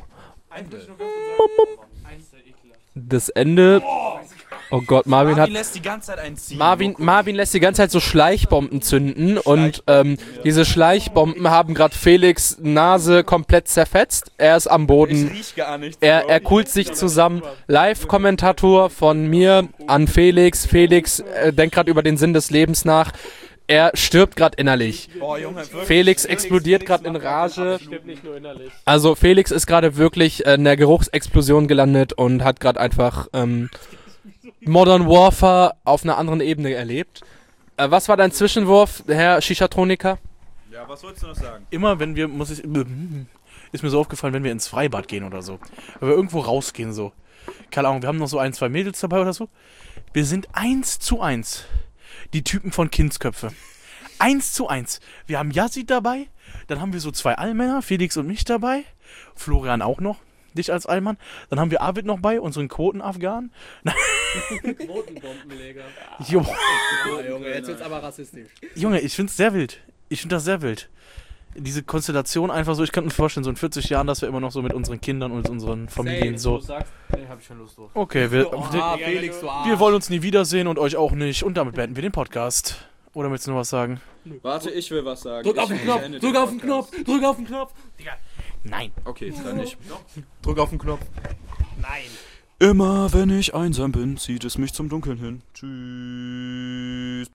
das Ende. Oh Gott, Marvin lässt die ganze Zeit einen ziehen. Marvin lässt die ganze Zeit so Schleichbomben zünden und diese Schleichbomben haben gerade Felix' Nase komplett zerfetzt. Er ist am Boden. Ich riech gar nichts. Er coolt sich zusammen. Live-Kommentator von mir an Felix. Felix denkt gerade über den Sinn des Lebens nach. Er stirbt gerade innerlich. Oh, Junge, wirklich. Felix explodiert gerade in Rage. Stimmt nicht nur innerlich. Also Felix ist gerade wirklich in der Geruchsexplosion gelandet und hat gerade einfach Modern Warfare auf einer anderen Ebene erlebt. Was war dein Zwischenwurf, Herr Shishatroniker? Ja, was wolltest du noch sagen? Immer wenn wir, ist mir so aufgefallen, wenn wir ins Freibad gehen oder so. Wenn wir irgendwo rausgehen so. Keine Ahnung, wir haben noch so 1, 2 Mädels dabei oder so. Wir sind 1:1. Die Typen von Kindsköpfe. 1:1. Wir haben Yazid dabei, dann haben wir so 2 Allmänner, Felix und mich dabei. Florian auch noch, dich als Allmann. Dann haben wir Arvid noch bei, unseren Quoten-Afghanen. Quotenbombenleger. Jo. Junge, jetzt wird's aber rassistisch. Junge, ich find's sehr wild. Ich find das sehr wild. Diese Konstellation einfach so, ich kann mir vorstellen, so in 40 Jahren, dass wir immer noch so mit unseren Kindern und unseren Familien so. sagst, nee, hab ich schon Lust drauf. Okay, wir Felix, du wollen uns nie wiedersehen und euch auch nicht. Und damit beenden wir den Podcast. Oder möchtest du noch was sagen? Warte, ich will was sagen. Drück auf den Knopf, drück auf den Knopf, drück auf den Knopf. Digga. Nein. Okay, dann nicht. Drück auf den Knopf. Nein. Immer wenn ich einsam bin, zieht es mich zum Dunkeln hin. Tschüss.